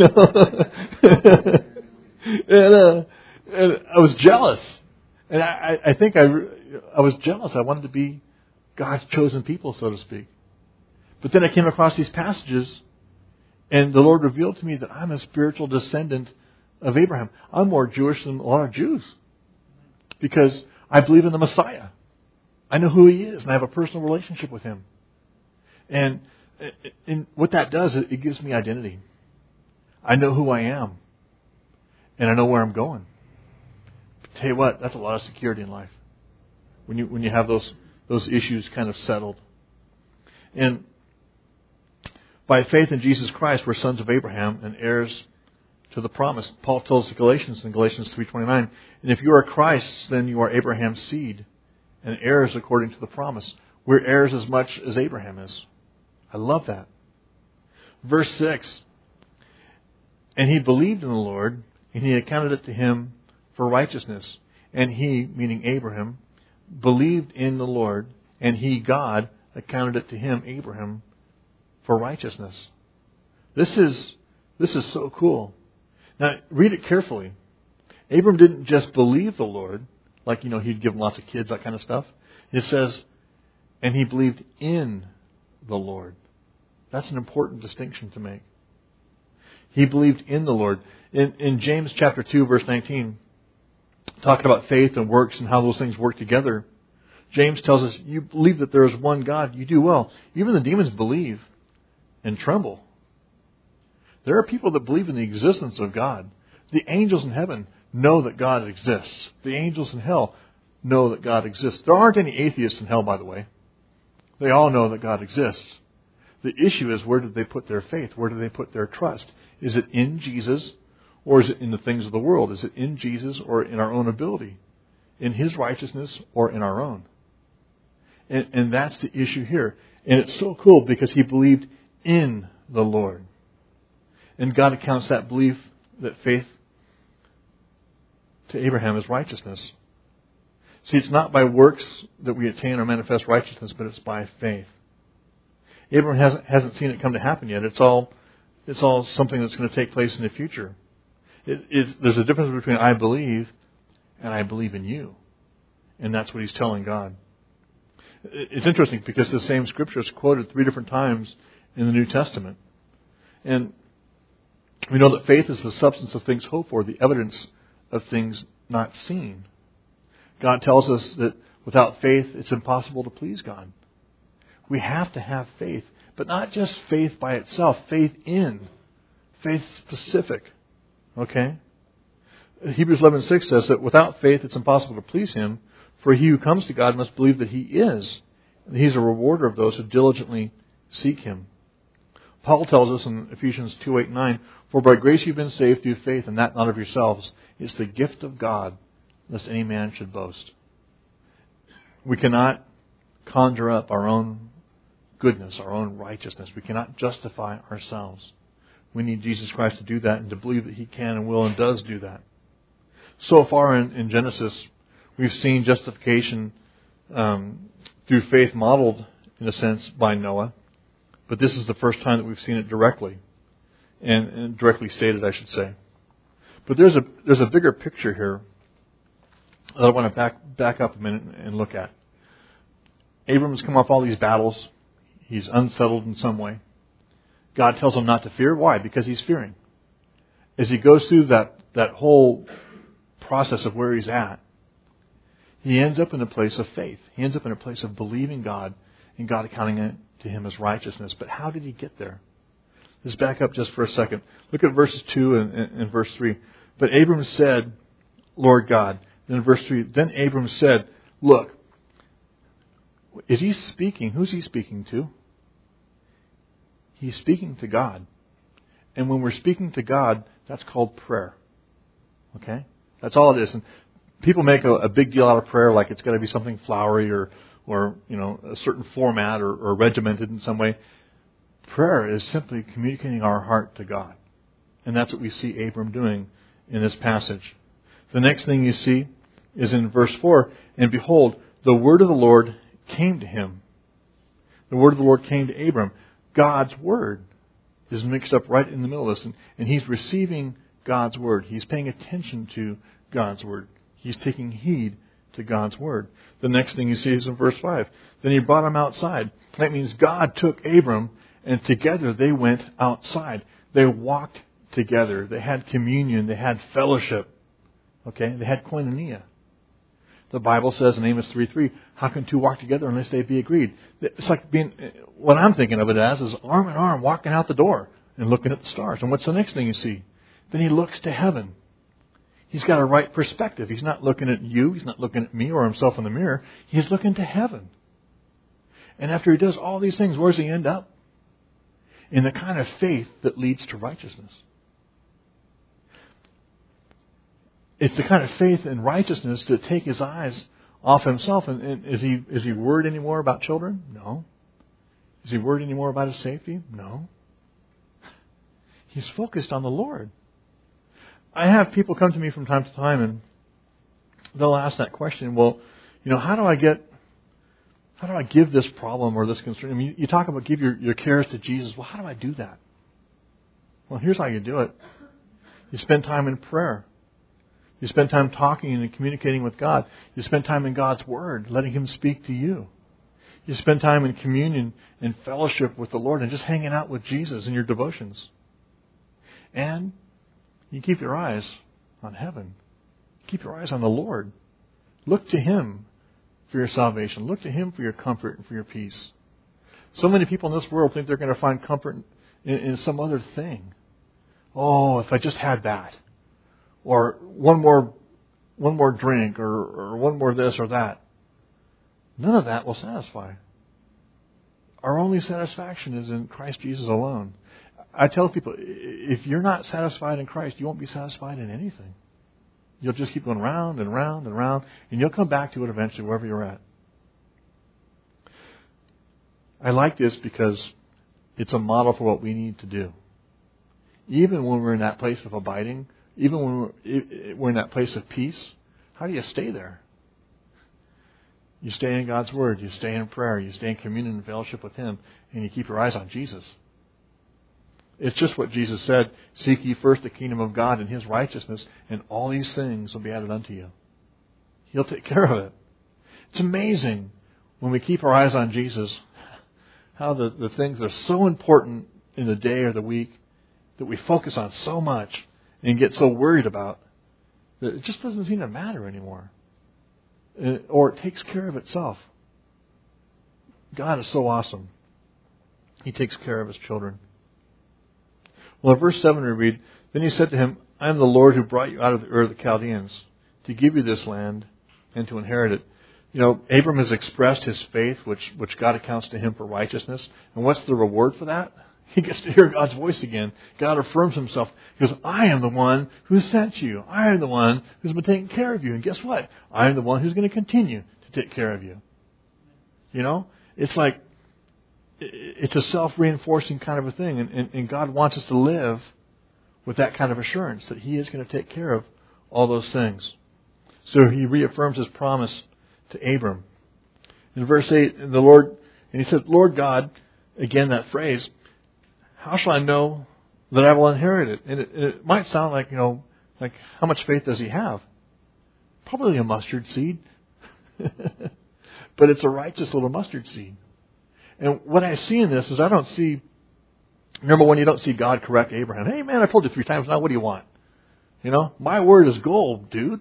and I was jealous. And I think I was jealous. I wanted to be God's chosen people, so to speak. But then I came across these passages, and the Lord revealed to me that I'm a spiritual descendant of Abraham. I'm more Jewish than a lot of Jews because I believe in the Messiah. I know who He is, and I have a personal relationship with Him. And what that does, it gives me identity. I know who I am, and I know where I'm going. Tell you what, that's a lot of security in life when you have those issues kind of settled. And by faith in Jesus Christ, we're sons of Abraham and heirs to the promise. Paul tells the Galatians in Galatians 3:29, and if you are Christ's, then you are Abraham's seed and heirs according to the promise. We're heirs as much as Abraham is. I love that. Verse 6, and he believed in the Lord, and He accounted it to him for righteousness. And he, meaning Abraham, believed in the Lord, and He, God, accounted it to him, Abraham, for righteousness. This is so cool. Now, read it carefully. Abram didn't just believe the Lord, like, He'd give him lots of kids, that kind of stuff. It says, and he believed in the Lord. That's an important distinction to make. He believed in the Lord. In James chapter 2, verse 19, talking about faith and works and how those things work together, James tells us, you believe that there is one God, you do well. Even the demons believe and tremble. There are people that believe in the existence of God. The angels in heaven know that God exists. The angels in hell know that God exists. There aren't any atheists in hell, by the way. They all know that God exists. The issue is, where did they put their faith? Where do they put their trust? Is it in Jesus, or is it in the things of the world? Is it in Jesus or in our own ability? In His righteousness or in our own? And that's the issue here. And it's so cool because he believed in the Lord. And God accounts that belief, that faith, to Abraham as righteousness. See, it's not by works that we attain or manifest righteousness, but it's by faith. Abraham hasn't seen it come to happen yet. It's all something that's going to take place in the future. There's a difference between I believe and I believe in you. And that's what he's telling God. It's interesting because the same scripture is quoted 3 different times in the New Testament. And we know that faith is the substance of things hoped for, the evidence of things not seen. God tells us that without faith, it's impossible to please God. We have to have faith, but not just faith by itself, faith specific. Okay? Hebrews 11:6 says that without faith, it's impossible to please Him, for he who comes to God must believe that He is, and He's a rewarder of those who diligently seek Him. Paul tells us in Ephesians 2:8-9, for by grace you've been saved through faith, and that not of yourselves. It's the gift of God, lest any man should boast. We cannot conjure up our own goodness, our own righteousness. We cannot justify ourselves. We need Jesus Christ to do that and to believe that He can and will and does do that. So far in Genesis, we've seen justification through faith modeled, in a sense, by Noah. But this is the first time that we've seen it directly, and directly stated, I should say. But there's a bigger picture here that I want to back up a minute and look at. Abram's come off all these battles. He's unsettled in some way. God tells him not to fear. Why? Because he's fearing. As he goes through that whole process of where he's at, he ends up in a place of faith. He ends up in a place of believing God and God accounting it to him as righteousness. But how did he get there? Let's back up just for a second. Look at verses 2 and verse 3. But Abram said, Lord God. Then verse 3, then Abram said, look, is he speaking? Who's he speaking to? He's speaking to God. And when we're speaking to God, that's called prayer. Okay? That's all it is. And people make a big deal out of prayer like it's got to be something flowery or a certain format or regimented in some way. Prayer is simply communicating our heart to God. And that's what we see Abram doing in this passage. The next thing you see is in verse 4, and behold, the word of the Lord came to him. The word of the Lord came to Abram. God's word is mixed up right in the middle of this. And he's receiving God's word. He's paying attention to God's word. He's taking heed to God's word. The next thing you see is in verse 5. Then he brought him outside. That means God took Abram and together they went outside. They walked together. They had communion. They had fellowship. Okay? They had koinonia. The Bible says in Amos 3:3, how can two walk together unless they be agreed? It's like what I'm thinking of it as is arm in arm walking out the door and looking at the stars. And what's the next thing you see? Then he looks to heaven. He's got a right perspective. He's not looking at you. He's not looking at me or himself in the mirror. He's looking to heaven. And after he does all these things, where does he end up? In the kind of faith that leads to righteousness. It's the kind of faith and righteousness that take his eyes off himself. And is he worried anymore about children? No. Is he worried anymore about his safety? No. He's focused on the Lord. I have people come to me from time to time and they'll ask that question, well, how do I give this problem or this concern? I mean, you talk about give your cares to Jesus. Well, how do I do that? Well, here's how you do it. You spend time in prayer. You spend time talking and communicating with God. You spend time in God's Word, letting Him speak to you. You spend time in communion and fellowship with the Lord and just hanging out with Jesus in your devotions. And you keep your eyes on heaven. Keep your eyes on the Lord. Look to Him for your salvation. Look to Him for your comfort and for your peace. So many people in this world think they're going to find comfort in some other thing. Oh, if I just had that. Or one more drink, or one more this or that. None of that will satisfy. Our only satisfaction is in Christ Jesus alone. I tell people, if you're not satisfied in Christ, you won't be satisfied in anything. You'll just keep going round and round and round, and you'll come back to it eventually wherever you're at. I like this because it's a model for what we need to do. Even when we're in that place of abiding, even when we're in that place of peace, how do you stay there? You stay in God's Word. You stay in prayer. You stay in communion and fellowship with Him. And you keep your eyes on Jesus. It's just what Jesus said. Seek ye first the kingdom of God and His righteousness, and all these things will be added unto you. He'll take care of it. It's amazing when we keep our eyes on Jesus, how the things that are so important in the day or the week that we focus on so much and get so worried about that it just doesn't seem to matter anymore. Or it takes care of itself. God is so awesome. He takes care of His children. Well, in verse 7 we read, then He said to him, I am the Lord who brought you out of the Ur of the Chaldeans to give you this land and to inherit it. Abram has expressed his faith, which God accounts to him for righteousness. And what's the reward for that? He gets to hear God's voice again. God affirms Himself. He goes, I am the one who sent you. I am the one who's been taking care of you. And guess what? I am the one who's going to continue to take care of you. It's like, it's a self-reinforcing kind of a thing. And God wants us to live with that kind of assurance that He is going to take care of all those things. So He reaffirms His promise to Abram. In verse 8, He said, Lord God, again that phrase, how shall I know that I will inherit it? And it might sound like, like how much faith does he have? Probably a mustard seed. But it's a righteous little mustard seed. And what I see in this is number one, you don't see God correct Abraham. Hey man, I told you 3 times now, what do you want? My word is gold, dude.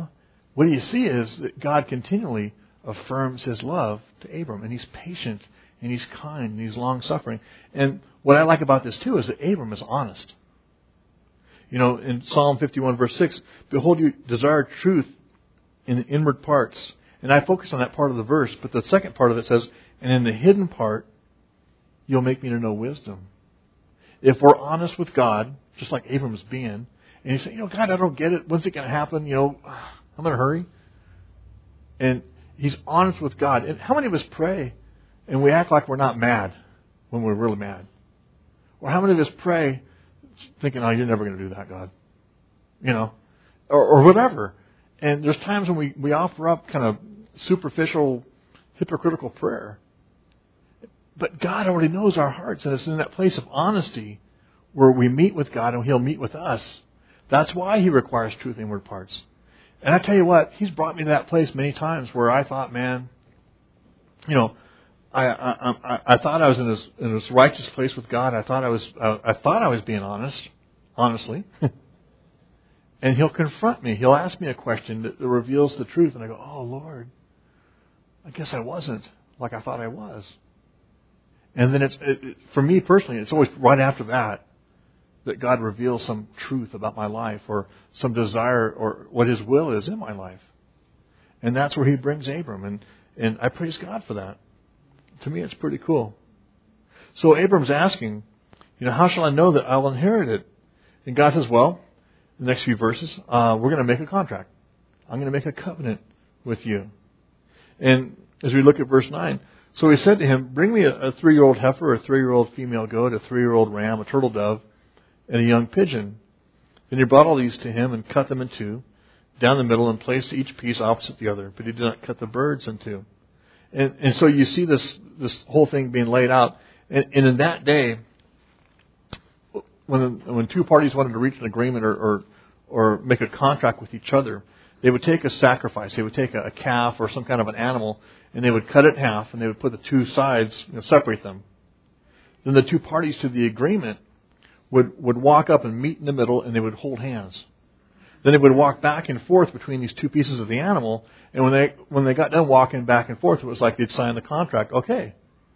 What you see is that God continually affirms His love to Abram. And He's patient and He's kind, and He's long-suffering. And what I like about this, too, is that Abram is honest. In Psalm 51, verse 6, behold, you desire truth in the inward parts. And I focus on that part of the verse, but the second part of it says, and in the hidden part, you'll make me to know wisdom. If we're honest with God, just like Abram's being, and you say, God, I don't get it. When's it going to happen? I'm in a hurry. And he's honest with God. And how many of us pray and we act like we're not mad when we're really mad? Or how many of us pray thinking, you're never going to do that, God? Or whatever. And there's times when we offer up kind of superficial, hypocritical prayer. But God already knows our hearts, and it's in that place of honesty where we meet with God and He'll meet with us. That's why He requires truth in inward parts. And I tell you what, He's brought me to that place many times where I thought, man, I thought I was in this righteous place with God. I thought I was being honest, honestly. And He'll confront me. He'll ask me a question that reveals the truth, and I go, oh Lord, I guess I wasn't like I thought I was. And then for me personally, it's always right after that God reveals some truth about my life or some desire or what His will is in my life. And that's where He brings Abram. And I praise God for that. To me, it's pretty cool. So Abram's asking, how shall I know that I will inherit it? And God says, well, the next few verses, we're going to make a contract. I'm going to make a covenant with you. And as we look at verse 9, so He said to him, bring me a 3-year-old heifer, a 3-year-old female goat, a 3-year-old ram, a turtle dove, and a young pigeon. Then He brought all these to him and cut them in two, down the middle, and placed each piece opposite the other. But He did not cut the birds in two. And so you see this whole thing being laid out. And in that day, when two parties wanted to reach an agreement or make a contract with each other, they would take a sacrifice. They would take a calf or some kind of an animal, and they would cut it in half, and they would put the two sides, separate them. Then the two parties to the agreement would walk up and meet in the middle, and they would hold hands. Then they would walk back and forth between these two pieces of the animal, and when they got done walking back and forth, it was like they'd signed the contract. Okay,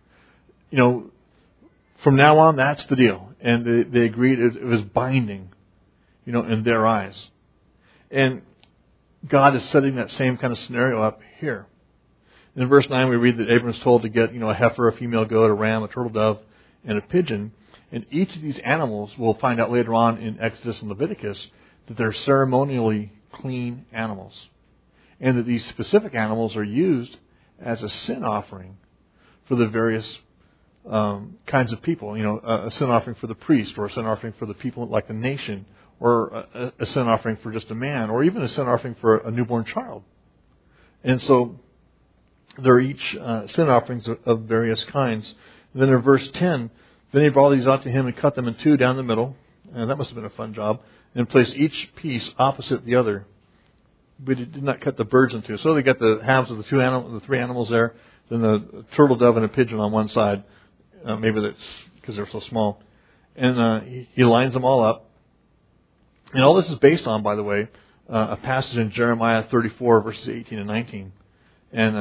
from now on, that's the deal, and they agreed it was binding, in their eyes. And God is setting that same kind of scenario up here. In verse 9, we read that Abram is told to get, a heifer, a female goat, a ram, a turtle dove, and a pigeon. And each of these animals, we'll find out later on in Exodus and Leviticus, that they're ceremonially clean animals. And that these specific animals are used as a sin offering for the various kinds of people. A sin offering for the priest, or a sin offering for the people like the nation, or a sin offering for just a man, or even a sin offering for a newborn child. And so they're each sin offerings of various kinds. And then in verse 10, then He brought these out to him and cut them in two down the middle. And that must have been a fun job. And placed each piece opposite the other. But He did not cut the birds in two. So they got the halves of the three animals there. Then the turtle dove and a pigeon on one side. Maybe that's because they're so small. And he lines them all up. And all this is based on, by the way, a passage in Jeremiah 34, verses 18 and 19. And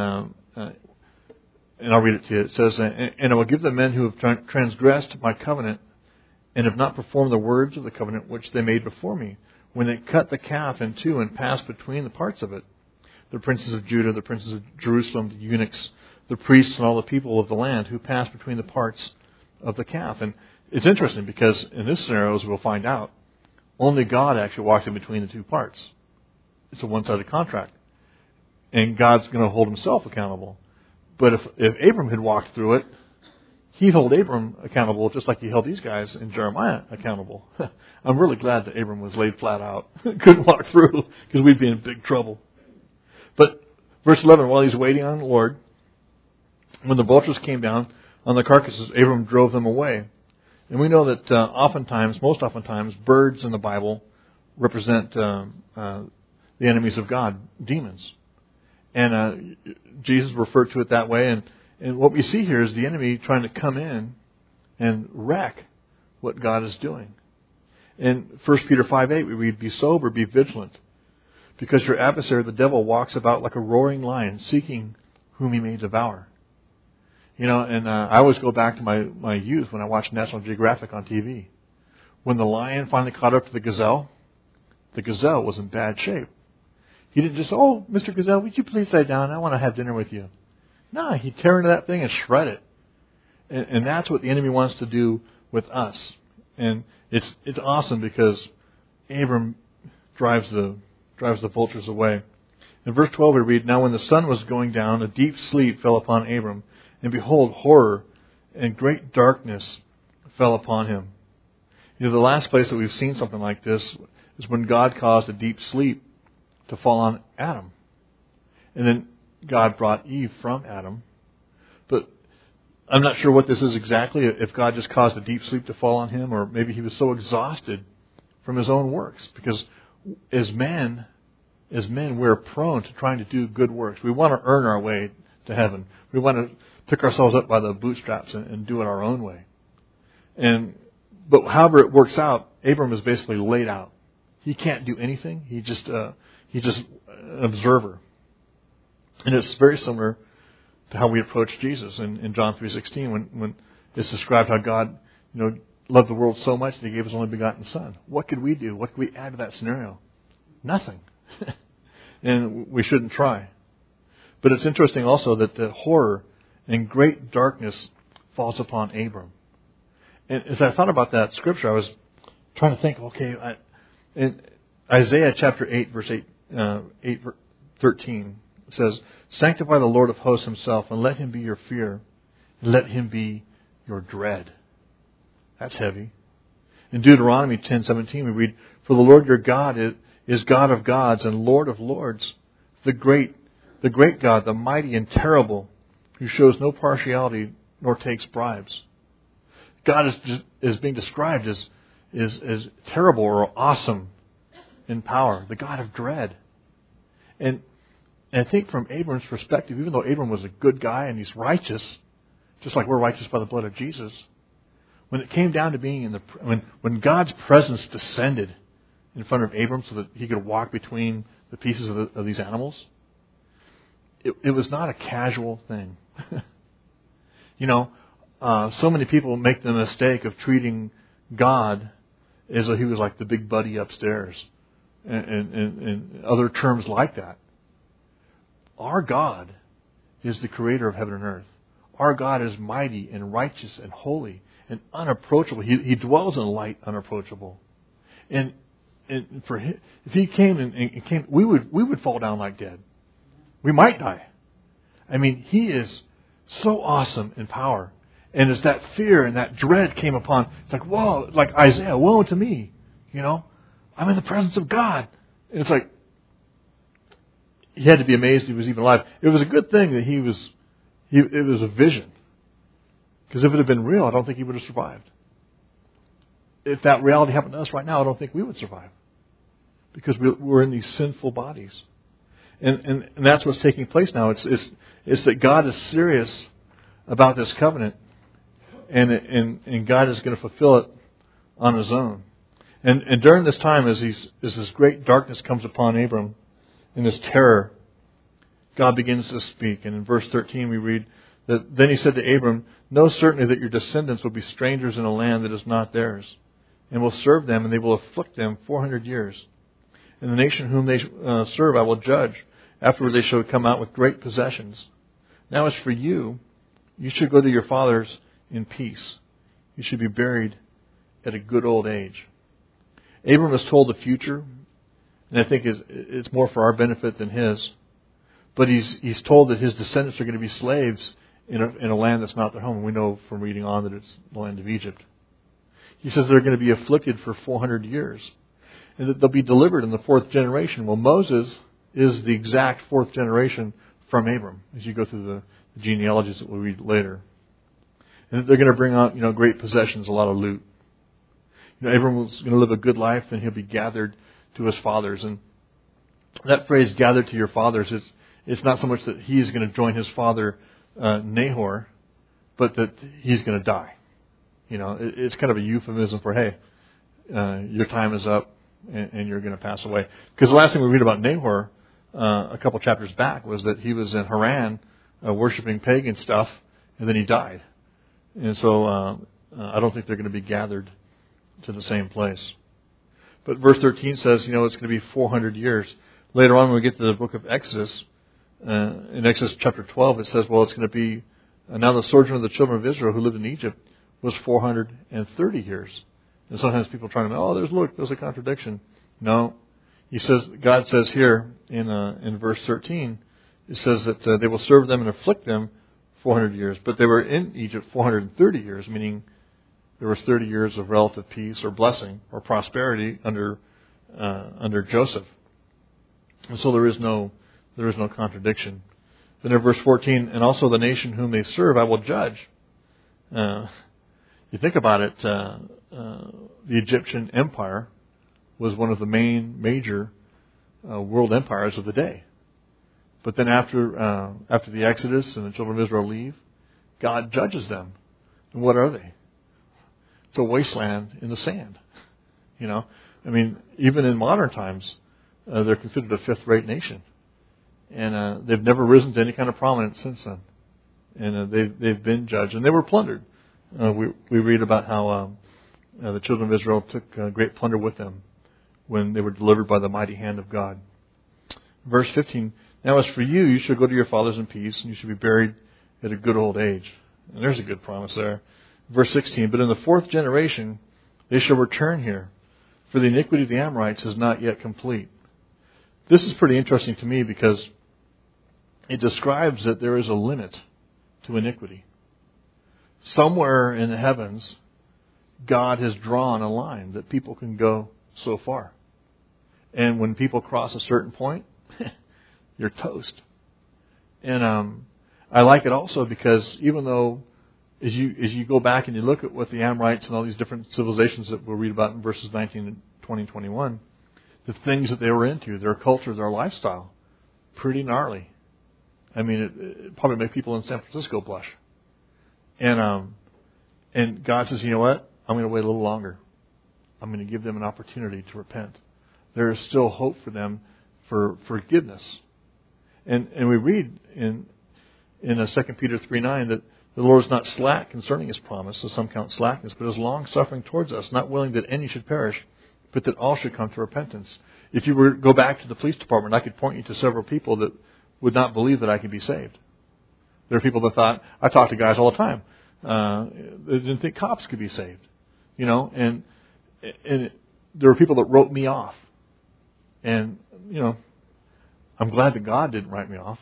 I'll read it to you. It says, and I will give the men who have transgressed my covenant and have not performed the words of the covenant which they made before me, when they cut the calf in two and passed between the parts of it. The princes of Judah, the princes of Jerusalem, the eunuchs, the priests, and all the people of the land who passed between the parts of the calf. And it's interesting because in this scenario, as we'll find out, only God actually walks in between the two parts. It's a one-sided contract. And God's going to hold Himself accountable. But if Abram had walked through it, He'd hold Abram accountable just like He held these guys in Jeremiah accountable. I'm really glad that Abram was laid flat out. Couldn't walk through because we'd be in big trouble. But verse 11, while he's waiting on the Lord, when the vultures came down on the carcasses, Abram drove them away. And we know that most oftentimes, birds in the Bible represent the enemies of God, demons. And Jesus referred to it that way. And what we see here is the enemy trying to come in and wreck what God is doing. In 1 Peter 5:8, we read, be sober, be vigilant, because your adversary, the devil, walks about like a roaring lion, seeking whom he may devour. And I always go back to my youth when I watched National Geographic on TV. When the lion finally caught up to the gazelle was in bad shape. He didn't just, oh, Mr. Gazelle, would you please sit down? I want to have dinner with you. No, he'd tear into that thing and shred it. And that's what the enemy wants to do with us. And it's awesome because Abram drives the vultures away. In verse 12 we read, now when the sun was going down, a deep sleep fell upon Abram, and behold, horror and great darkness fell upon him. The last place that we've seen something like this is when God caused a deep sleep to fall on Adam. And then God brought Eve from Adam. But I'm not sure what this is exactly, if God just caused a deep sleep to fall on him, or maybe he was so exhausted from his own works. Because as men, we're prone to trying to do good works. We want to earn our way to heaven. We want to pick ourselves up by the bootstraps and do it our own way. But however it works out, Abram is basically laid out. He can't do anything. He's just an observer. And it's very similar to how we approach Jesus in John 3:16 when it's described how God, loved the world so much that he gave his only begotten Son. What could we do? What could we add to that scenario? Nothing. And we shouldn't try. But it's interesting also that the horror and great darkness falls upon Abram. And as I thought about that scripture, I was trying to think, in Isaiah chapter 8, verse 13, it says, sanctify the Lord of hosts himself, and let him be your fear, and let him be your dread. That's heavy. In Deuteronomy 10:17, we read, for the Lord your God is God of gods and Lord of lords, the great God, the mighty and terrible, who shows no partiality nor takes bribes. God is being described as terrible or awesome in power, the God of dread. And I think from Abram's perspective, even though Abram was a good guy and he's righteous, just like we're righteous by the blood of Jesus, when it came down to being when God's presence descended in front of Abram so that he could walk between the pieces of these animals, it was not a casual thing. So many people make the mistake of treating God as though he was like the big buddy upstairs and other terms like that. Our God is the creator of heaven and earth. Our God is mighty and righteous and holy and unapproachable. He dwells in light unapproachable. And for him, if he came and came, we would fall down like dead. We might die. I mean, he is so awesome in power. And as that fear and that dread came upon, it's like, whoa, like Isaiah, woe to me. I'm in the presence of God. And it's like, he had to be amazed he was even alive. It was a good thing that it was a vision. Because if it had been real, I don't think he would have survived. If that reality happened to us right now, I don't think we would survive. Because we're in these sinful bodies. And that's what's taking place now. It's that God is serious about this covenant. And God is going to fulfill it on his own. And during this time, as this great darkness comes upon Abram, and this terror, God begins to speak. And in verse 13 we read that, then he said to Abram, know certainly that your descendants will be strangers in a land that is not theirs, and will serve them, and they will afflict them 400 years. And the nation whom they serve I will judge. Afterward they shall come out with great possessions. Now as for you, you should go to your fathers in peace. You should be buried at a good old age. Abram is told the future, and I think it's more for our benefit than his. But he's told that his descendants are going to be slaves in a land that's not their home. We know from reading on that it's the land of Egypt. He says they're going to be afflicted for 400 years, and that they'll be delivered in the fourth generation. Well, Moses is the exact fourth generation from Abram, as you go through the genealogies that we'll read later. And they're going to bring out, great possessions, a lot of loot. Abram was going to live a good life, and he'll be gathered to his fathers. And that phrase, gathered to your fathers, it's not so much that he's going to join his father, Nahor, but that he's going to die. It's kind of a euphemism for, hey, your time is up and you're going to pass away. Because the last thing we read about Nahor a couple chapters back was that he was in Haran worshiping pagan stuff, and then he died. And so I don't think they're going to be gathered to the same place. But verse 13 says, it's going to be 400 years. Later on, when we get to the book of Exodus, in Exodus chapter 12, it says, it's going to be, now the sojourn of the children of Israel who lived in Egypt was 430 years. And sometimes people try to, there's a contradiction. No. God says here in verse 13, it says that they will serve them and afflict them 400 years. But they were in Egypt 430 years, meaning there was 30 years of relative peace or blessing or prosperity under Joseph. And so there is no contradiction. Then in verse 14, and also the nation whom they serve I will judge. You think about it, the Egyptian empire was one of the major world empires of the day. But then after the Exodus and the children of Israel leave, God judges them. And what are they? It's a wasteland in the sand. Even in modern times, they're considered a fifth-rate nation. And they've never risen to any kind of prominence since then. And they've been judged. And they were plundered. We read about how the children of Israel took great plunder with them when they were delivered by the mighty hand of God. Verse 15, now as for you, you shall go to your fathers in peace, and you shall be buried at a good old age. And there's a good promise there. Verse 16, but in the fourth generation they shall return here, for the iniquity of the Amorites is not yet complete. This is pretty interesting to me because it describes that there is a limit to iniquity. Somewhere in the heavens, God has drawn a line that people can go so far. And when people cross a certain point, you're toast. And I like it also because even though as you go back and you look at what the Amorites and all these different civilizations that we'll read about in verses 19, 20, and 21, the things that they were into, their culture, their lifestyle, pretty gnarly. It probably make people in San Francisco blush. And God says, you know what? I'm going to wait a little longer. I'm going to give them an opportunity to repent. There is still hope for them for forgiveness. And we read in 2 Peter 3:9 that the Lord is not slack concerning His promise, as some count slackness, but is long-suffering towards us, not willing that any should perish, but that all should come to repentance. If you were to go back to the police department, I could point you to several people that would not believe that I could be saved. There are people that thought, I talk to guys all the time, they didn't think cops could be saved. And there were people that wrote me off. And, I'm glad that God didn't write me off.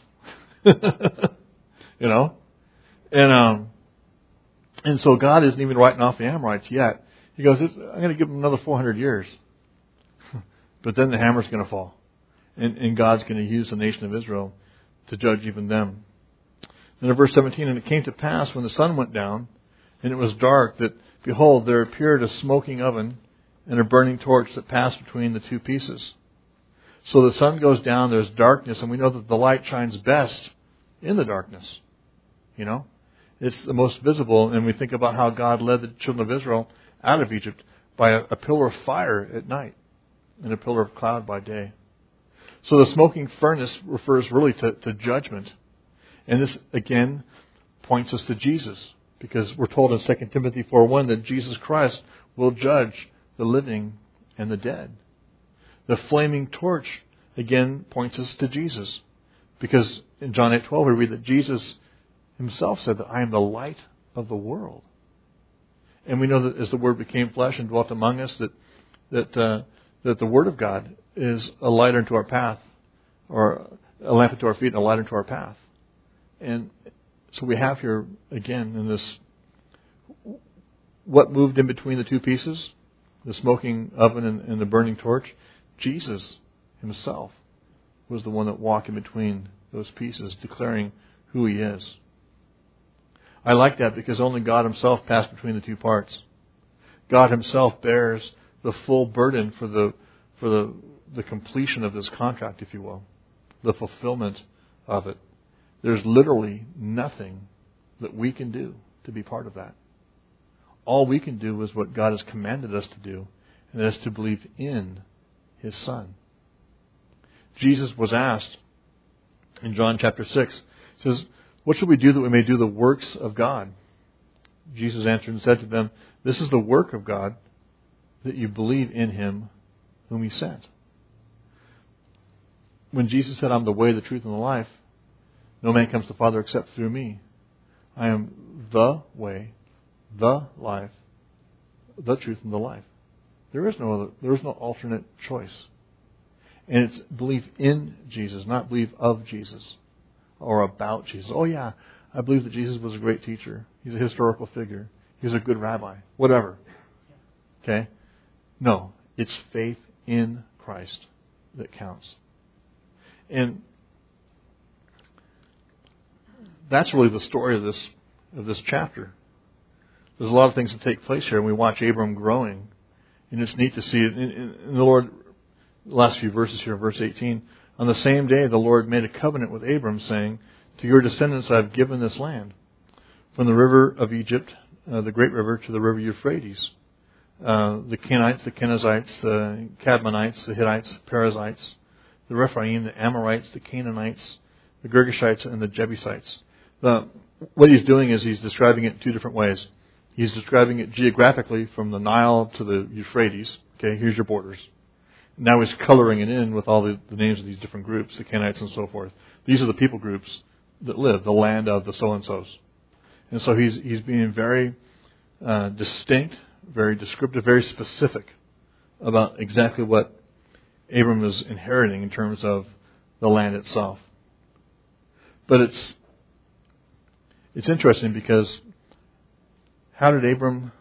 And so God isn't even writing off the Amorites yet. He goes, I'm going to give them another 400 years. But then the hammer's going to fall. And God's going to use the nation of Israel to judge even them. And in verse 17, and it came to pass when the sun went down, and it was dark, that, behold, there appeared a smoking oven and a burning torch that passed between the two pieces. So the sun goes down, there's darkness, and we know that the light shines best in the darkness. It's the most visible, and we think about how God led the children of Israel out of Egypt by a pillar of fire at night and a pillar of cloud by day. So the smoking furnace refers really to judgment. And this, again, points us to Jesus, because we're told in 2 Timothy 4:1 that Jesus Christ will judge the living and the dead. The flaming torch, again, points us to Jesus, because in John 8:12 we read that Jesus Himself said that I am the light of the world. And we know that as the Word became flesh and dwelt among us, that the Word of God is a light unto our path, or a lamp unto our feet and a light unto our path. And so we have here, again, in this, what moved in between the two pieces? The smoking oven and the burning torch. Jesus Himself was the one that walked in between those pieces, declaring who He is. I like that because only God Himself passed between the two parts. God Himself bears the full burden for the completion of this contract, if you will, the fulfillment of it. There's literally nothing that we can do to be part of that. All we can do is what God has commanded us to do, and that is to believe in His Son. Jesus was asked in John chapter 6, it says, What shall we do that we may do the works of God? Jesus answered and said to them, this is the work of God, that you believe in him whom he sent. When Jesus said, I'm the way, the truth, and the life, no man comes to the Father except through me. I am the way, the life, the truth, and the life. There is no alternate choice. And it's belief in Jesus, not belief of Jesus or about Jesus. Oh yeah, I believe that Jesus was a great teacher. He's a historical figure. He's a good rabbi. Whatever. Okay? No, it's faith in Christ that counts. And that's really the story of this chapter. There's a lot of things that take place here, and we watch Abram growing. And it's neat to see it. In the Lord, the last few verses here, verse 18, on the same day the Lord made a covenant with Abram, saying, to your descendants I have given this land, from the river of Egypt, the great river, to the river Euphrates. The Kenites, the Kenizzites, the Cadmonites, the Hittites, the Perizzites, the Rephaim, the Amorites, the Canaanites, the Girgashites, and the Jebusites. What he's doing is he's describing it in two different ways. He's describing it geographically from the Nile to the Euphrates. Okay, here's your borders. Now he's coloring it in with all the names of these different groups, the Kenites and so forth. These are the people groups that live, the land of the so-and-sos. And so he's being very distinct, very descriptive, very specific about exactly what Abram is inheriting in terms of the land itself. But it's interesting because how did Abram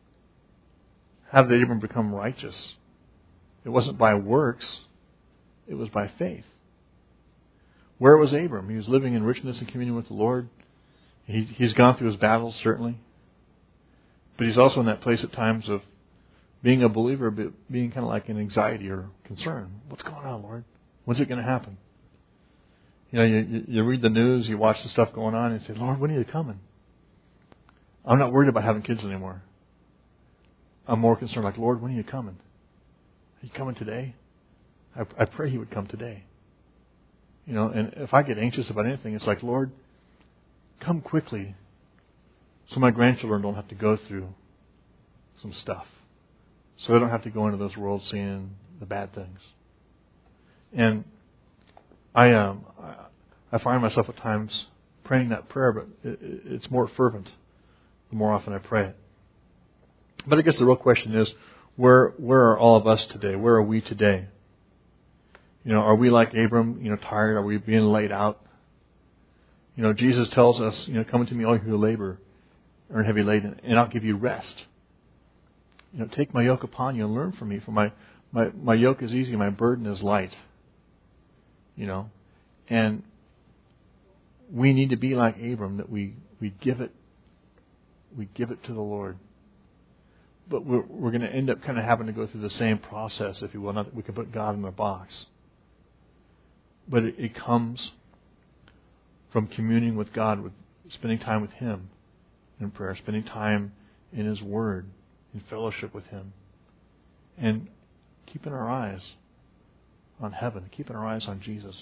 become righteous? It wasn't by works, it was by faith. Where was Abram? He was living in richness and communion with the Lord. He's gone through his battles, certainly. But he's also in that place at times of being a believer, but being kind of like in anxiety or concern. What's going on, Lord? When's it going to happen? You know, you read the news, you watch the stuff going on, and you say, Lord, when are you coming? I'm not worried about having kids anymore. I'm more concerned, like, Lord, when are you coming? Are you coming today? I pray he would come today. You know, and if I get anxious about anything, it's like, Lord, come quickly so my grandchildren don't have to go through some stuff. So they don't have to go into this world seeing the bad things. And I find myself at times praying that prayer, but it's more fervent the more often I pray it. But I guess the real question is, where are all of us today? Where are we today? You know, are we like Abram, tired? Are we being laid out? You know, Jesus tells us, come unto me all who labor and are heavy laden, and I'll give you rest. You know, take my yoke upon you and learn from me, for my yoke is easy, my burden is light. You know, and we need to be like Abram, that we give it to the Lord. But we're going to end up kind of having to go through the same process, if you will. Not that we can put God in a box. But it comes from communing with God, with spending time with Him in prayer, spending time in His Word, in fellowship with Him, and keeping our eyes on heaven, keeping our eyes on Jesus.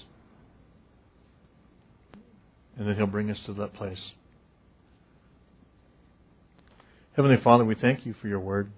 And then He'll bring us to that place. Heavenly Father, we thank you for your word.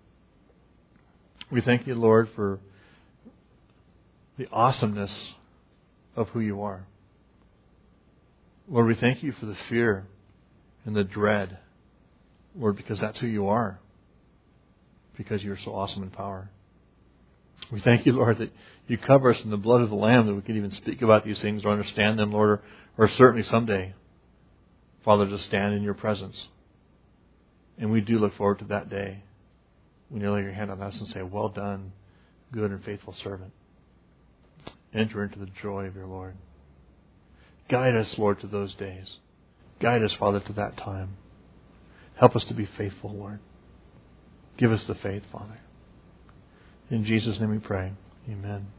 We thank you, Lord, for the awesomeness of who you are. Lord, we thank you for the fear and the dread, Lord, because that's who you are, because you're so awesome in power. We thank you, Lord, that you cover us in the blood of the Lamb, that we can even speak about these things or understand them, Lord, or certainly someday, Father, to stand in your presence. And we do look forward to that day when you lay your hand on us and say, well done, good and faithful servant. Enter into the joy of your Lord. Guide us, Lord, to those days. Guide us, Father, to that time. Help us to be faithful, Lord. Give us the faith, Father. In Jesus' name we pray. Amen.